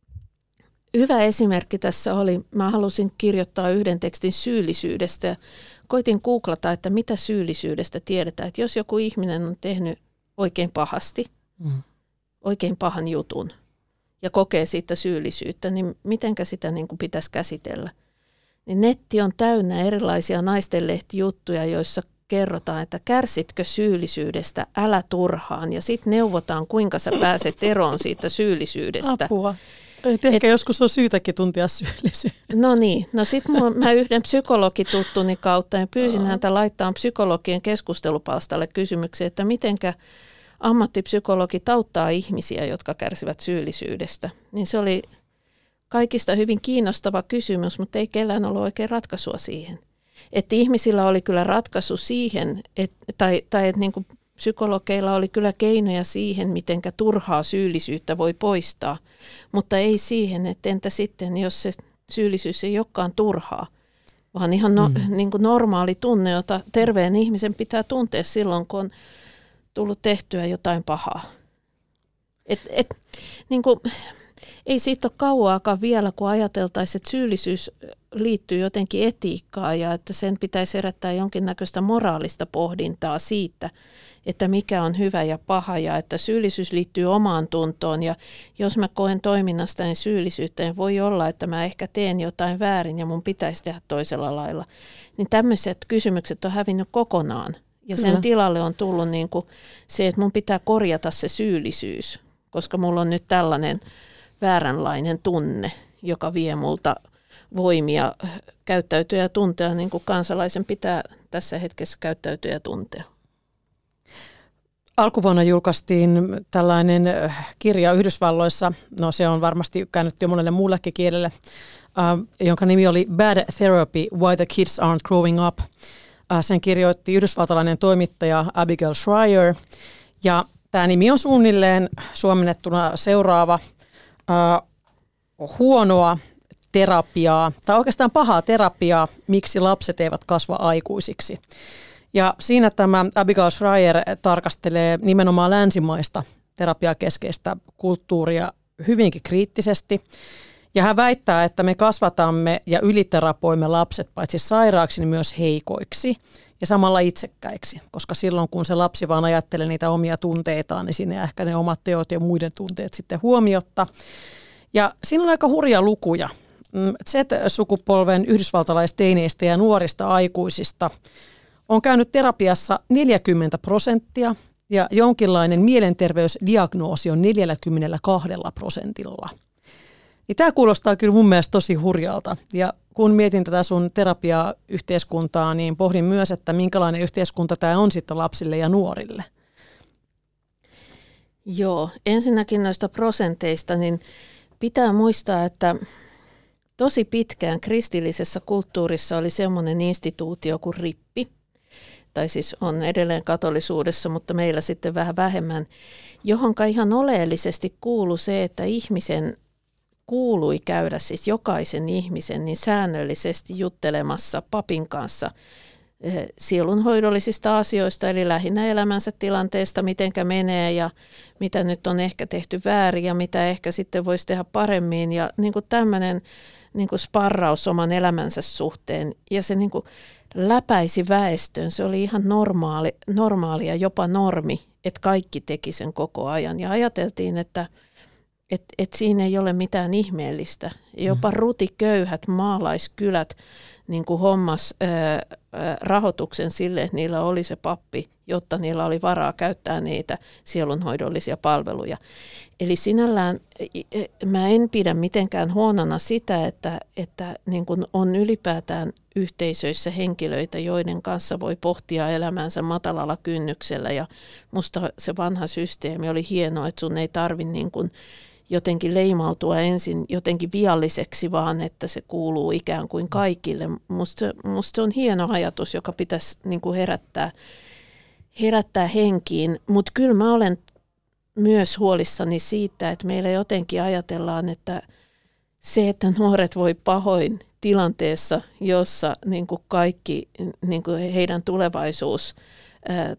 Hyvä esimerkki tässä oli, mä halusin kirjoittaa yhden tekstin syyllisyydestä ja koitin googlata, että mitä syyllisyydestä tiedetään. Että jos joku ihminen on tehnyt oikein pahasti, mm. oikein pahan jutun ja kokee siitä syyllisyyttä, niin mitenkä sitä niin kuin pitäisi käsitellä? Niin netti on täynnä erilaisia naistenlehtijuttuja, joissa kerrotaan, että kärsitkö syyllisyydestä, älä turhaan ja sitten neuvotaan, kuinka sä pääset eroon siitä syyllisyydestä. Apua. Et ehkä Et, joskus on syytäkin tuntia syyllisyyttä. No niin, no sitten mä yhden psykologituttuni kautta ja pyysin häntä laittamaan psykologien keskustelupalstalle kysymyksen, että mitenkä ammattipsykologit auttaa ihmisiä, jotka kärsivät syyllisyydestä. Niin se oli kaikista hyvin kiinnostava kysymys, mutta ei kellään ollut oikein ratkaisua siihen. Että ihmisillä oli kyllä ratkaisu siihen, et, tai, tai että niin kuin psykologeilla oli kyllä keinoja siihen, mitenkä turhaa syyllisyyttä voi poistaa, mutta ei siihen, että entä sitten, jos se syyllisyys ei olekaan turhaa, vaan ihan no, mm. niin kuin normaali tunne, jota terveen ihmisen pitää tuntea silloin, kun on tullut tehtyä jotain pahaa. Et, et, niin kuin, ei siitä ole kauaakaan vielä, kun ajateltaisiin, että syyllisyys liittyy jotenkin etiikkaan ja että sen pitäisi herättää jonkinnäköistä moraalista pohdintaa siitä, että mikä on hyvä ja paha ja että syyllisyys liittyy omaan tuntoon ja jos mä koen toiminnastani syyllisyyttä, niin voi olla, että mä ehkä teen jotain väärin ja mun pitäisi tehdä toisella lailla. Niin tämmöiset kysymykset on hävinnyt kokonaan ja sen Kyllä. tilalle on tullut niin kuin se, että mun pitää korjata se syyllisyys, koska mulla on nyt tällainen vääränlainen tunne, joka vie multa voimia käyttäytyä ja tuntea, niin kuin kansalaisen pitää tässä hetkessä käyttäytyä ja tuntea. Alkuvuonna julkaistiin tällainen kirja Yhdysvalloissa, no se on varmasti käännetty jo monelle muullekin kielelle, äh, jonka nimi oli Bad Therapy, Why the Kids Aren't Growing Up. Äh, sen kirjoitti yhdysvaltalainen toimittaja Abigail Shrier, ja tämä nimi on suunnilleen suomennettuna seuraava äh, huonoa terapiaa, tai oikeastaan pahaa terapiaa, miksi lapset eivät kasva aikuisiksi. Ja siinä tämä Abigail Shrier tarkastelee nimenomaan länsimaista terapiakeskeistä kulttuuria hyvinkin kriittisesti. Ja hän väittää, että me kasvatamme ja yliterapoimme lapset paitsi sairaaksi, niin myös heikoiksi ja samalla itsekkäiksi. Koska silloin, kun se lapsi vaan ajattelee niitä omia tunteitaan, niin siinä ehkä ne omat teot ja muiden tunteet sitten huomiotta. Ja siinä on aika hurja lukuja. Z-sukupolven yhdysvaltalaisteineistä ja nuorista aikuisista on käynyt terapiassa neljäkymmentä prosenttia ja jonkinlainen mielenterveysdiagnoosi on neljäkymmentäkaksi prosentilla. Niin tämä kuulostaa kyllä mun mielestä tosi hurjalta. Ja kun mietin tätä sun terapiayhteiskuntaa, niin pohdin myös, että minkälainen yhteiskunta tämä on sitten lapsille ja nuorille. Joo, ensinnäkin noista prosenteista, niin pitää muistaa, että tosi pitkään kristillisessä kulttuurissa oli semmoinen instituutio kuin rippi, tai siis on edelleen katolisuudessa, mutta meillä sitten vähän vähemmän, johonka ihan oleellisesti kuului se, että ihmisen kuului käydä, siis jokaisen ihmisen, niin säännöllisesti juttelemassa papin kanssa sielunhoidollisista asioista, eli lähinnä elämänsä tilanteesta, mitenkä menee ja mitä nyt on ehkä tehty väärin ja mitä ehkä sitten voisi tehdä paremmin ja niin kuin tämmöinen niin kuin sparraus oman elämänsä suhteen ja se niin kuin läpäisi väestön. Se oli ihan normaali, normaali ja jopa normi, että kaikki teki sen koko ajan ja ajateltiin, että et, et siinä ei ole mitään ihmeellistä. Jopa rutiköyhät maalaiskylät niin kuin hommas ää, rahoituksen sille, että niillä oli se pappi, jotta niillä oli varaa käyttää niitä sielunhoidollisia palveluja. Eli sinällään mä en pidä mitenkään huonona sitä, että, että niin kuin on ylipäätään yhteisöissä henkilöitä, joiden kanssa voi pohtia elämänsä matalalla kynnyksellä. Ja musta se vanha systeemi oli hienoa, että sun ei tarvitse niin kuin jotenkin leimautua ensin jotenkin vialliseksi, vaan että se kuuluu ikään kuin kaikille. Musta, musta se on hieno ajatus, joka pitäisi niin kuin herättää, herättää henkiin, mutta kyllä mä olen myös huolissani siitä, että meillä jotenkin ajatellaan, että se, että nuoret voi pahoin tilanteessa, jossa niin kuin kaikki niin kuin heidän tulevaisuus, ää,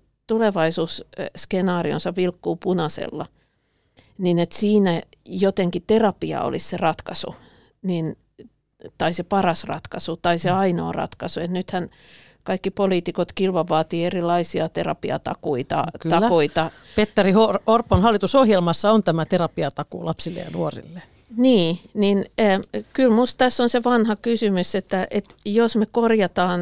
tulevaisuusskenaarionsa vilkkuu punaisella, niin että siinä jotenkin terapia olisi se ratkaisu, niin, tai se paras ratkaisu, tai se ainoa ratkaisu. Et nythän kaikki poliitikot kilvan vaatii erilaisia terapiatakuita. Kyllä. Takuita. Petteri Orpon hallitusohjelmassa on tämä terapiatakuu lapsille ja nuorille. Niin, niin äh, kyllä minusta tässä on se vanha kysymys, että, että jos me korjataan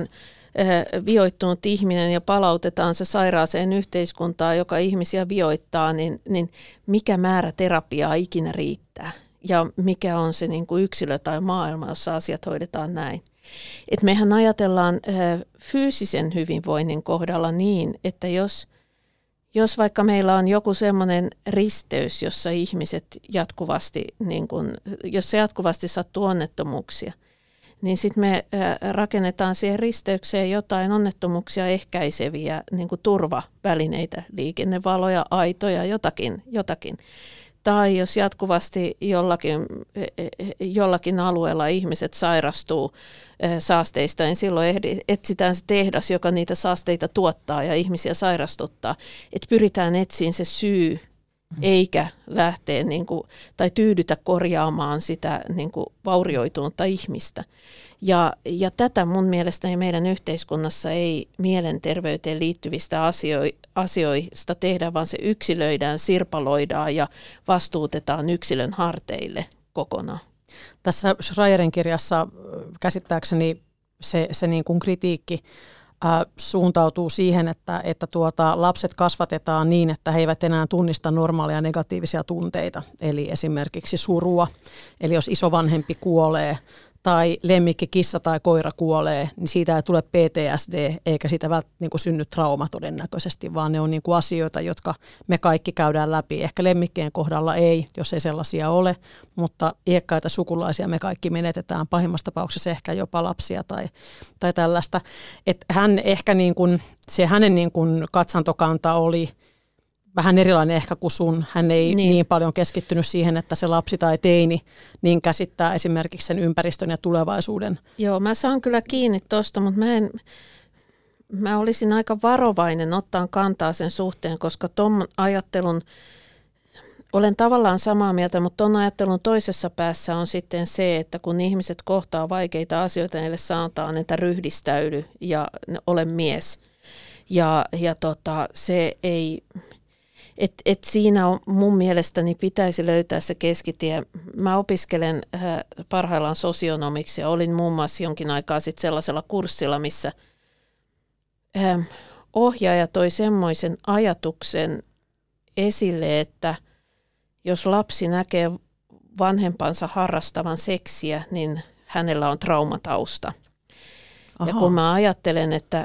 äh, vioittunut ihminen ja palautetaan se sairaaseen yhteiskuntaan, joka ihmisiä vioittaa, niin, niin mikä määrä terapiaa ikinä riittää? Ja mikä on se niin kuin yksilö tai maailma, jossa asiat hoidetaan näin? Et mehän ajatellaan äh, fyysisen hyvinvoinnin kohdalla niin, että jos, jos vaikka meillä on joku semmoinen risteys, jossa ihmiset jatkuvasti, niin kun, jos se jatkuvasti sattuu onnettomuuksia, niin sitten me äh, rakennetaan siihen risteykseen jotain onnettomuuksia ehkäiseviä niin kuin turvavälineitä, liikennevaloja, aitoja, jotakin, jotakin. Tai jos jatkuvasti jollakin, jollakin alueella ihmiset sairastuu saasteista, niin silloin etsitään se tehdas, joka niitä saasteita tuottaa ja ihmisiä sairastuttaa. Että pyritään etsiin se syy, eikä lähteä niin kuin, tai tyydytä korjaamaan sitä niin kuin vaurioitunutta ihmistä. Ja, ja tätä mun mielestäni meidän yhteiskunnassa ei mielenterveyteen liittyvistä asio- asioista tehdä, vaan se yksilöidään, sirpaloidaan ja vastuutetaan yksilön harteille kokonaan. Tässä Schreierin kirjassa käsittääkseni se, se niin kuin kritiikki äh, suuntautuu siihen, että, että tuota, lapset kasvatetaan niin, että he eivät enää tunnista normaaleja negatiivisia tunteita, eli esimerkiksi surua. Eli jos isovanhempi kuolee tai lemmikki, kissa tai koira kuolee, niin siitä ei tule P T S D eikä siitä välttämättä niin kuin synny trauma todennäköisesti, vaan ne on niin kuin asioita, jotka me kaikki käydään läpi. Ehkä lemmikkien kohdalla ei, jos ei sellaisia ole, mutta iäkkäitä sukulaisia me kaikki menetetään, pahimmassa tapauksessa ehkä jopa lapsia tai, tai tällaista. Et hän ehkä niin kuin, se hänen niin kuin katsantokanta oli vähän erilainen ehkä kuin sun. Hän ei niin. niin paljon keskittynyt siihen, että se lapsi tai teini niin käsittää esimerkiksi sen ympäristön ja tulevaisuuden. Joo, mä saan kyllä kiinni tuosta, mutta mä, en, mä olisin aika varovainen ottaa kantaa sen suhteen, koska ton ajattelun, olen tavallaan samaa mieltä, mutta ton ajattelun toisessa päässä on sitten se, että kun ihmiset kohtaa vaikeita asioita, niille sanotaan, että ryhdistäydy ja ole mies. Ja, ja tota, se ei... Et, et siinä on, mun mielestäni pitäisi löytää se keskitie. Mä opiskelen äh, parhaillaan sosionomiksi ja olin muun muassa jonkin aikaa sit sellaisella kurssilla, missä äh, ohjaaja toi semmoisen ajatuksen esille, että jos lapsi näkee vanhempansa harrastavan seksiä, niin hänellä on traumatausta. Aha. Ja kun mä ajattelen, että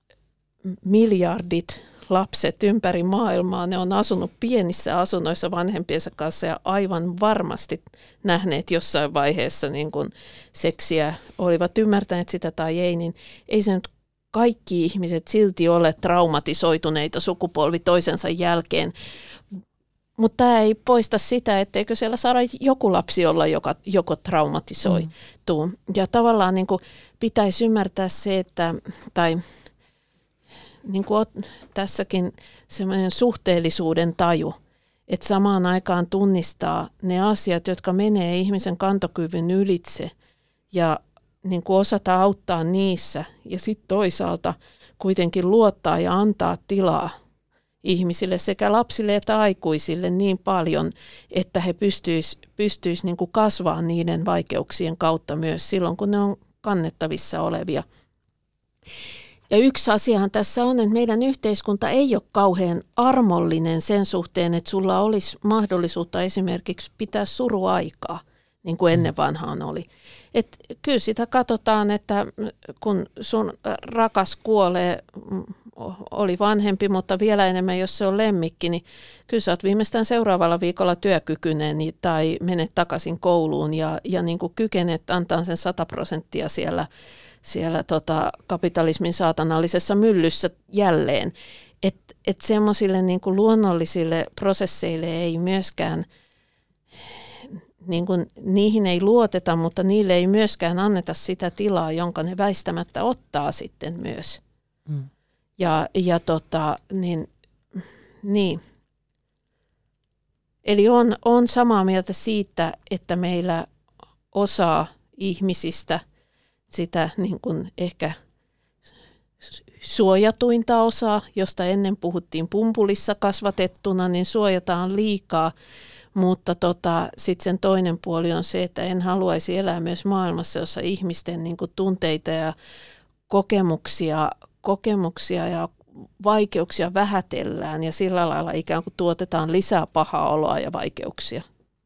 miljardit lapset ympäri maailmaa, ne on asunut pienissä asunnoissa vanhempiensa kanssa ja aivan varmasti nähneet jossain vaiheessa niin kun seksiä, olivat ymmärtäneet sitä tai ei, niin ei se nyt kaikki ihmiset silti ole traumatisoituneita sukupolvi toisensa jälkeen. Mutta tämä ei poista sitä, etteikö siellä saada joku lapsi olla, joka joko traumatisoituu. Mm. Ja tavallaan niin kuin pitäisi ymmärtää se, että... tai niin kuin tässäkin semmoinen suhteellisuuden taju, että samaan aikaan tunnistaa ne asiat, jotka menee ihmisen kantokyvyn ylitse ja niin kuin osata auttaa niissä ja sitten toisaalta kuitenkin luottaa ja antaa tilaa ihmisille sekä lapsille että aikuisille niin paljon, että he pystyisivät pystyis niin kuin kasvaa niiden vaikeuksien kautta myös silloin, kun ne on kannettavissa olevia. Ja yksi asiahan tässä on, että meidän yhteiskunta ei ole kauhean armollinen sen suhteen, että sulla olisi mahdollisuutta esimerkiksi pitää suruaikaa, niin kuin ennen vanhaan oli. Et kyllä sitä katsotaan, että kun sun rakas kuolee, oli vanhempi, mutta vielä enemmän, jos se on lemmikki, niin kyllä sä oot viimeistään seuraavalla viikolla työkykyinen niin, tai menet takaisin kouluun ja, ja niin kuin kykenet antaa sen sata prosenttia siellä, siellä tota kapitalismin saatanallisessa myllyssä jälleen. Että et semmoisille niin kuin luonnollisille prosesseille ei myöskään, niin kuin, niihin ei luoteta, mutta niille ei myöskään anneta sitä tilaa, jonka ne väistämättä ottaa sitten myös. Mm. Ja, ja tota, niin, niin. Eli on, on samaa mieltä siitä, että meillä osa ihmisistä sitä niin kuin ehkä suojatuinta osaa, josta ennen puhuttiin pumpulissa kasvatettuna, niin suojataan liikaa. Mutta tota, sitten sen toinen puoli on se, että en haluaisi elää myös maailmassa, jossa ihmisten niin kuin tunteita ja kokemuksia, kokemuksia ja vaikeuksia vähätellään ja sillä lailla ikään kuin tuotetaan lisää pahaa oloa ja vaikeuksia.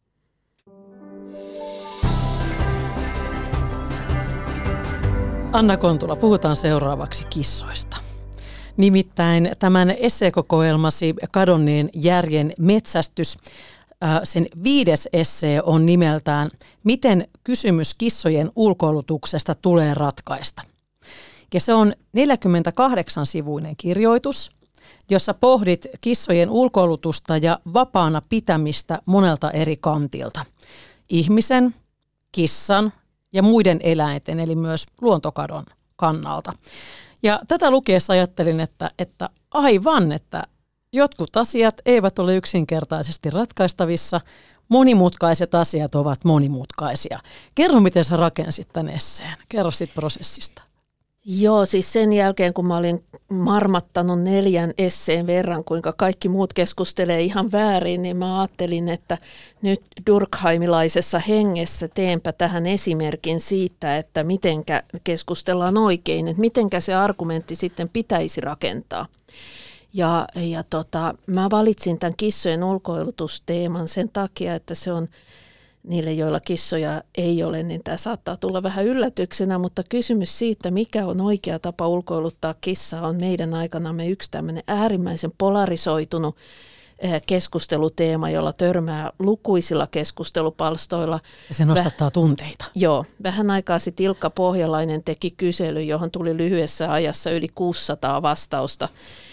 Anna Kontula, puhutaan seuraavaksi kissoista. Nimittäin tämän esseekokoelmasi Kadonneen järjen metsästys, sen viides essee on nimeltään Miten kysymys kissojen ulkoilutuksesta tulee ratkaista. Ja se on neljäkymmentäkahdeksan-sivuinen kirjoitus, jossa pohdit kissojen ulkoilutusta ja vapaana pitämistä monelta eri kantilta. Ihmisen, kissan ja muiden eläinten, eli myös luontokadon kannalta. Ja tätä lukiessa ajattelin, että, että aivan, että jotkut asiat eivät ole yksinkertaisesti ratkaistavissa. Monimutkaiset asiat ovat monimutkaisia. Kerro, miten sä rakensit tämän esseen. Kerro siitä prosessista. Joo, siis sen jälkeen, kun mä olin marmattanut neljän esseen verran, kuinka kaikki muut keskustelee ihan väärin, niin mä ajattelin, että nyt durkheimilaisessa hengessä teenpä tähän esimerkin siitä, että mitenkä keskustellaan oikein, että mitenkä se argumentti sitten pitäisi rakentaa. Ja, ja tota, mä valitsin tämän kissojen ulkoilutusteeman sen takia, että se on niille, joilla kissoja ei ole, niin tämä saattaa tulla vähän yllätyksenä, mutta kysymys siitä, mikä on oikea tapa ulkoiluttaa kissaa, on meidän aikanamme yksi tämmöinen äärimmäisen polarisoitunut keskusteluteema, jolla törmää lukuisilla keskustelupalstoilla. Ja se nostattaa Väh- tunteita. Joo. Vähän aikaa sitten Ilkka Pohjalainen teki kysely, johon tuli lyhyessä ajassa yli kuusisataa vastausta,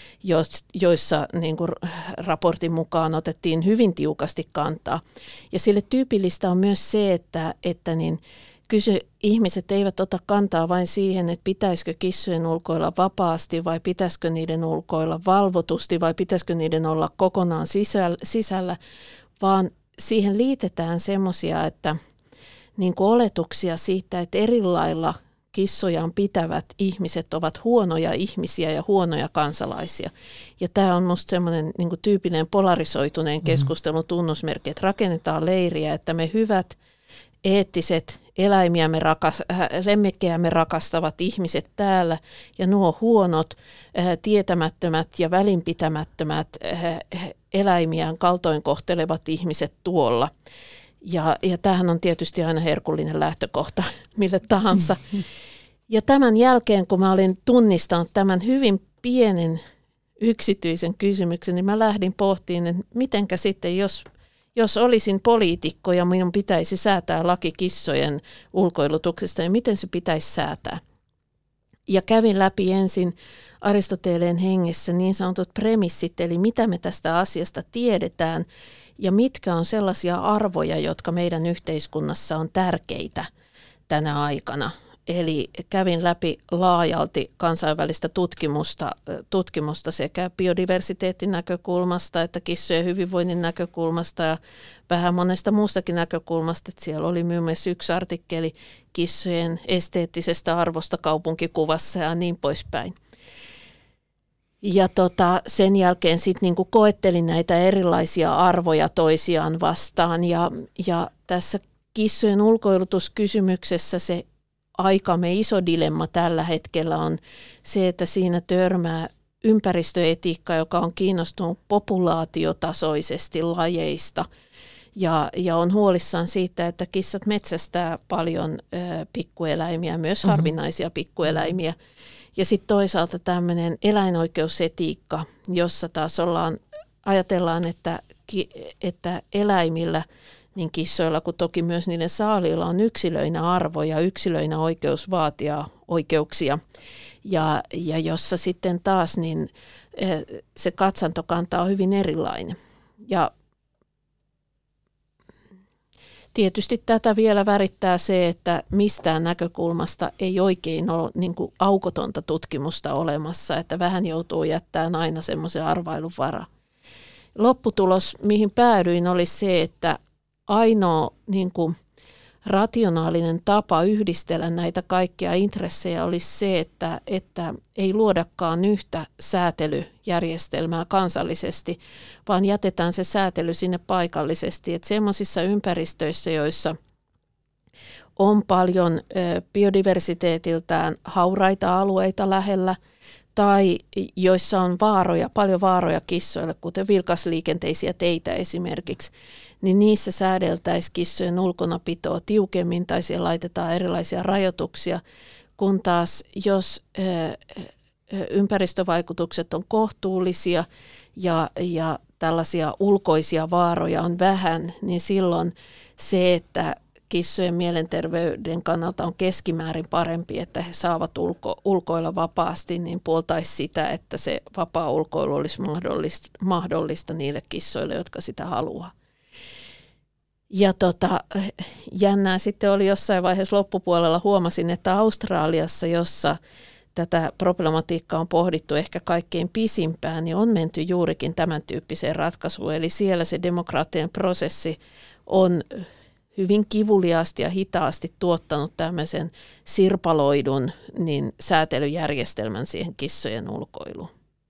joissa niin kuin raportin mukaan otettiin hyvin tiukasti kantaa. Ja sille tyypillistä on myös se, että, että niin kysy, ihmiset eivät ota kantaa vain siihen, että pitäisikö kissojen ulkoilla vapaasti vai pitäisikö niiden ulkoilla valvotusti vai pitäisikö niiden olla kokonaan sisällä, sisällä vaan siihen liitetään semmoisia, että niin kuin oletuksia siitä, että eri lailla kissojaan pitävät ihmiset ovat huonoja ihmisiä ja huonoja kansalaisia. Ja tämä on musta semmoinen niin kuin tyypillinen polarisoituneen keskustelun tunnusmerkki, että rakennetaan leiriä, että me hyvät, eettiset, eläimiämme rakas, äh, lemmikkejämme rakastavat ihmiset täällä ja nuo huonot, äh, tietämättömät ja välinpitämättömät äh, eläimiään kaltoinkohtelevat ihmiset tuolla. Ja, ja tämähän on tietysti aina herkullinen lähtökohta mille tahansa. Ja tämän jälkeen, kun mä olin tunnistanut tämän hyvin pienen yksityisen kysymyksen, niin mä lähdin pohtiin, että mitenkä sitten, jos, jos olisin poliitikko ja minun pitäisi säätää laki kissojen ulkoilutuksesta, niin miten se pitäisi säätää? Ja kävin läpi ensin Aristoteleen hengessä niin sanotut premissit, eli mitä me tästä asiasta tiedetään, ja mitkä on sellaisia arvoja, jotka meidän yhteiskunnassa on tärkeitä tänä aikana. Eli kävin läpi laajalti kansainvälistä tutkimusta, tutkimusta sekä biodiversiteetin näkökulmasta että kissojen hyvinvoinnin näkökulmasta ja vähän monesta muustakin näkökulmasta. Että siellä oli myös yksi artikkeli kissojen esteettisestä arvosta kaupunkikuvassa ja niin poispäin. Ja tota, sen jälkeen sitten niinku koettelin näitä erilaisia arvoja toisiaan vastaan. Ja, ja tässä kissojen ulkoilutuskysymyksessä se aikamme iso dilemma tällä hetkellä on se, että siinä törmää ympäristöetiikka, joka on kiinnostunut populaatiotasoisesti lajeista. Ja, ja on huolissaan siitä, että kissat metsästää paljon ö, pikkueläimiä, myös mm-hmm. harvinaisia pikkueläimiä. Ja sitten toisaalta tämmöinen eläinoikeusetiikka, jossa taas ollaan, ajatellaan, että, että eläimillä, niin kissoilla kuin toki myös niiden saaliilla on yksilöinä arvo ja yksilöinä oikeus vaatia oikeuksia. Ja, ja jossa sitten taas niin se katsantokanta on hyvin erilainen. Ja tietysti tätä vielä värittää se, että mistään näkökulmasta ei oikein ole niin kuin aukotonta tutkimusta olemassa, että vähän joutuu jättämään aina semmoisen arvailun varaa. Lopputulos, mihin päädyin, oli se, että ainoa niin kuin rationaalinen tapa yhdistellä näitä kaikkia intressejä olisi se, että, että ei luodakaan yhtä säätelyjärjestelmää kansallisesti, vaan jätetään se säätely sinne paikallisesti. Että semmoisissa ympäristöissä, joissa on paljon biodiversiteetiltään hauraita alueita lähellä, tai joissa on vaaroja, paljon vaaroja kissoille, kuten vilkasliikenteisiä teitä esimerkiksi, niin niissä säädeltäisiin kissojen ulkonapitoa tiukemmin tai siellä laitetaan erilaisia rajoituksia, kun taas jos ö, ympäristövaikutukset on kohtuullisia ja, ja tällaisia ulkoisia vaaroja on vähän, niin silloin se, että kissojen mielenterveyden kannalta on keskimäärin parempi, että he saavat ulko, ulkoilla vapaasti, niin puoltaisi sitä, että se vapaa ulkoilu olisi mahdollista, mahdollista niille kissoille, jotka sitä haluaa. Ja tota, jännää sitten oli jossain vaiheessa loppupuolella, huomasin, että Australiassa, jossa tätä problematiikkaa on pohdittu ehkä kaikkein pisimpään, niin on menty juurikin tämän tyyppiseen ratkaisuun. Eli siellä se demokraattinen prosessi on hyvin kivuliaasti ja hitaasti tuottanut tämmöisen sirpaloidun niin säätelyjärjestelmän siihen kissojen ulkoiluun.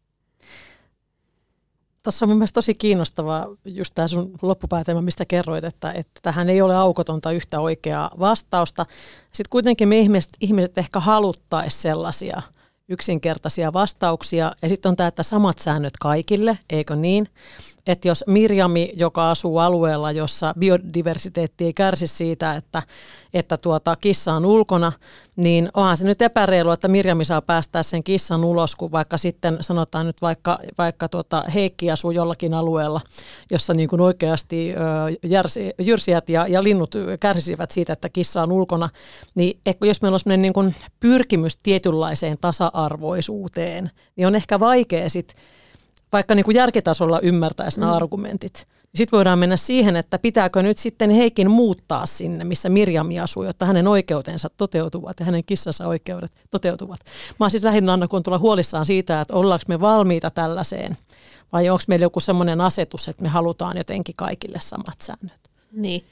Tuossa on mun mielestä tosi kiinnostavaa just tämä sun loppupäätelmä, mistä kerroit, että, että tähän ei ole aukotonta yhtä oikeaa vastausta. Sitten kuitenkin me ihmiset, ihmiset ehkä haluttaisiin sellaisia yksinkertaisia vastauksia. Ja sitten on tämä, että samat säännöt kaikille, eikö niin? Että jos Mirjami, joka asuu alueella, jossa biodiversiteetti ei kärsi siitä, että, että tuota, kissa on ulkona, niin onhan se nyt epäreilu, että Mirjami saa päästää sen kissan ulos, kun vaikka sitten sanotaan nyt vaikka, vaikka tuota Heikki asuu jollakin alueella, jossa niin kuin oikeasti ö, järsi, jyrsijät ja, ja linnut kärsisivät siitä, että kissa on ulkona, niin jos meillä on sellainen niin kuin pyrkimys tietynlaiseen tasa-arvoisuuteen, niin on ehkä vaikea sitten vaikka niin kuin järkitasolla ymmärtäisi nämä mm. argumentit. Sitten voidaan mennä siihen, että pitääkö nyt sitten Heikin muuttaa sinne, missä Mirjami asuu, jotta hänen oikeutensa toteutuvat ja hänen kissansa oikeudet toteutuvat. Mä oon siis lähinnä, Anna, kun tulla huolissaan siitä, että ollaanko me valmiita tällaiseen, vai onko meillä joku semmoinen asetus, että me halutaan jotenkin kaikille samat säännöt. Niin.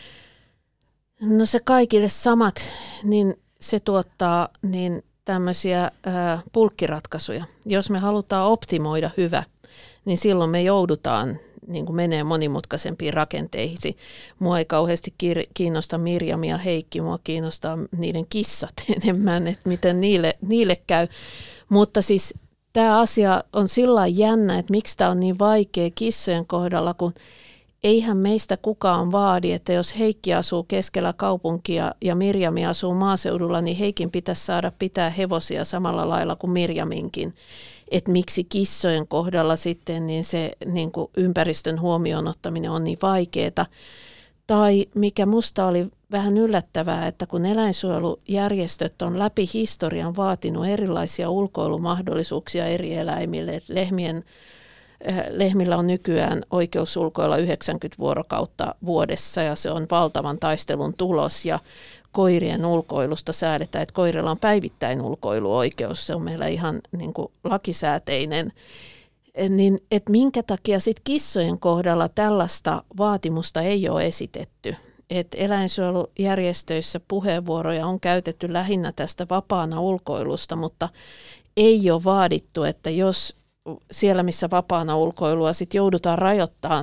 No se kaikille samat, niin se tuottaa niin tämmöisiä ää, pulkkiratkaisuja. Jos me halutaan optimoida hyvä, niin silloin me joudutaan niin kuin menee monimutkaisempiin rakenteisiin. Mua ei kauheasti kiinnosta Mirjam ja Heikki, mua kiinnostaa niiden kissat enemmän, että miten niille, niille käy. Mutta siis tämä asia on sillä lailla jännä, että miksi tämä on niin vaikea kissojen kohdalla, kun eihän meistä kukaan vaadi, että jos Heikki asuu keskellä kaupunkia ja Mirjami asuu maaseudulla, niin Heikin pitäisi saada pitää hevosia samalla lailla kuin Mirjaminkin. Että miksi kissojen kohdalla sitten niin se niin kuin ympäristön huomioon ottaminen on niin vaikeaa. Tai mikä musta oli vähän yllättävää, että kun eläinsuojelujärjestöt on läpi historian vaatinut erilaisia ulkoilumahdollisuuksia eri eläimille, että lehmien Lehmillä on nykyään oikeus ulkoilla yhdeksänkymmentä vuorokautta vuodessa ja se on valtavan taistelun tulos ja koirien ulkoilusta säädetään, että koirilla on päivittäin ulkoiluoikeus, se on meillä ihan niin kuin lakisääteinen. Niin, että minkä takia sit kissojen kohdalla tällaista vaatimusta ei ole esitetty? Et eläinsuojelujärjestöissä puheenvuoroja on käytetty lähinnä tästä vapaana ulkoilusta, mutta ei ole vaadittu, että jos siellä, missä vapaana ulkoilua sit joudutaan rajoittamaan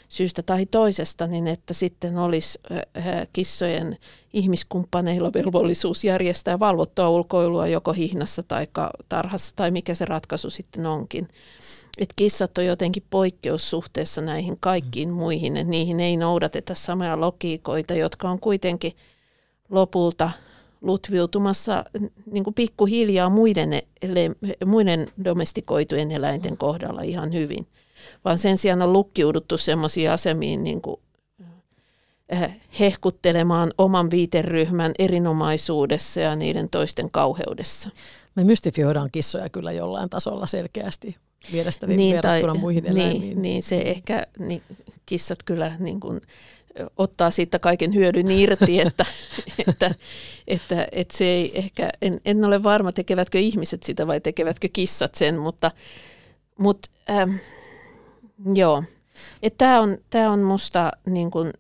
syystä tai toisesta, niin että sitten olisi kissojen ihmiskumppaneilla velvollisuus järjestää valvottua ulkoilua joko hihnassa tai tarhassa tai mikä se ratkaisu sitten onkin. Että kissat on jotenkin poikkeussuhteessa näihin kaikkiin muihin, että niihin ei noudateta samoja logiikoita, jotka on kuitenkin lopulta lutviutumassa niin kuin pikkuhiljaa muiden, muiden domestikoitujen eläinten kohdalla ihan hyvin. Vaan sen sijaan on lukkiuduttu semmoisiin asemiin niin kuin hehkuttelemaan oman viiteryhmän erinomaisuudessa ja niiden toisten kauheudessa. Me mystifioidaan kissoja kyllä jollain tasolla selkeästi mielestäni niin, verrattuna tai, muihin eläimiin. Niin, niin se ehkä niin, kissat kyllä niin kuin ottaa siitä kaiken hyödyn irti, että, että, että, että se ei ehkä, en, en ole varma tekevätkö ihmiset sitä vai tekevätkö kissat sen, mutta, mutta ähm, joo. Tämä on, tää on musta niin kuin,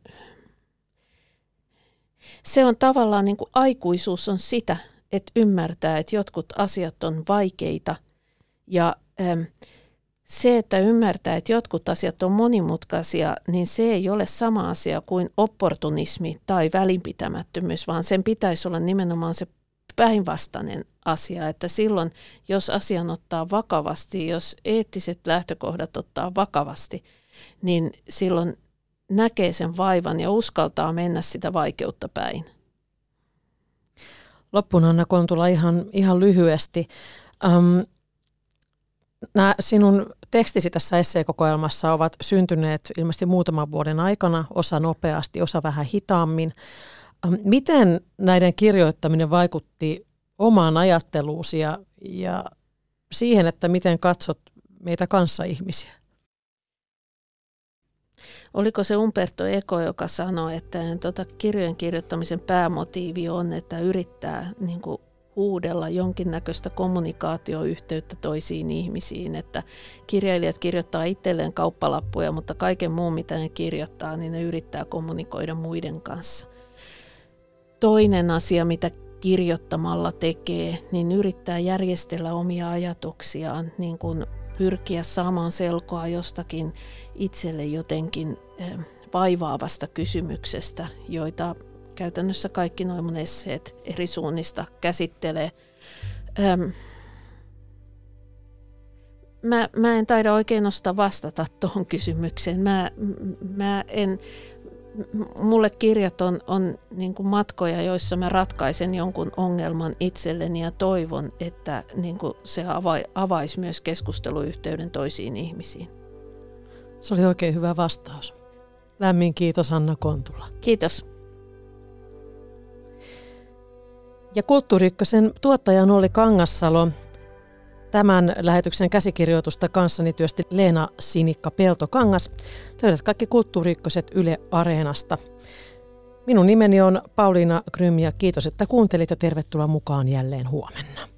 se on tavallaan niin kuin aikuisuus on sitä, että ymmärtää, että jotkut asiat on vaikeita ja ähm, se, että ymmärtää, että jotkut asiat on monimutkaisia, niin se ei ole sama asia kuin opportunismi tai välinpitämättömyys, vaan sen pitäisi olla nimenomaan se päinvastainen asia, että silloin, jos asian ottaa vakavasti, jos eettiset lähtökohdat ottaa vakavasti, niin silloin näkee sen vaivan ja uskaltaa mennä sitä vaikeutta päin. Loppuun Anna Kontula ihan, ihan lyhyesti. Um, Nämä sinun tekstisi tässä esseekokoelmassa ovat syntyneet ilmeisesti muutaman vuoden aikana, osa nopeasti, osa vähän hitaammin. Miten näiden kirjoittaminen vaikutti omaan ajatteluusi ja, ja siihen, että miten katsot meitä kanssaihmisiä? Oliko se Umberto Eco, joka sanoi, että tuota, kirjojen kirjoittamisen päämotiivi on, että yrittää niin kuin huudella jonkinnäköistä kommunikaatioyhteyttä toisiin ihmisiin, että kirjailijat kirjoittaa itselleen kauppalappuja, mutta kaiken muun mitä ne kirjoittaa, niin ne yrittää kommunikoida muiden kanssa. Toinen asia, mitä kirjoittamalla tekee, niin yrittää järjestellä omia ajatuksiaan, niin kuin pyrkiä saamaan selkoa jostakin itselle jotenkin vaivaavasta kysymyksestä, joita käytännössä kaikki nuo mun esseet eri suunnista käsittelee. Öm, mä, mä en taida oikein osata vastata tuohon kysymykseen. Mä, mä en, mulle kirjat on, on niin kuin matkoja, joissa mä ratkaisen jonkun ongelman itselleni ja toivon, että niin kuin se avai, avaisi myös keskusteluyhteyden toisiin ihmisiin. Se oli oikein hyvä vastaus. Lämmin kiitos Anna Kontula. Kiitos. Ja Kulttuuri Ykkösen tuottaja on Olli Kangassalo. Tämän lähetyksen käsikirjoitusta kanssani työsti Leena Sinikka-Peltokangas. Löydät kaikki Kulttuuri Ykköset Yle Areenasta. Minun nimeni on Pauliina Grym ja kiitos, että kuuntelit ja tervetuloa mukaan jälleen huomenna.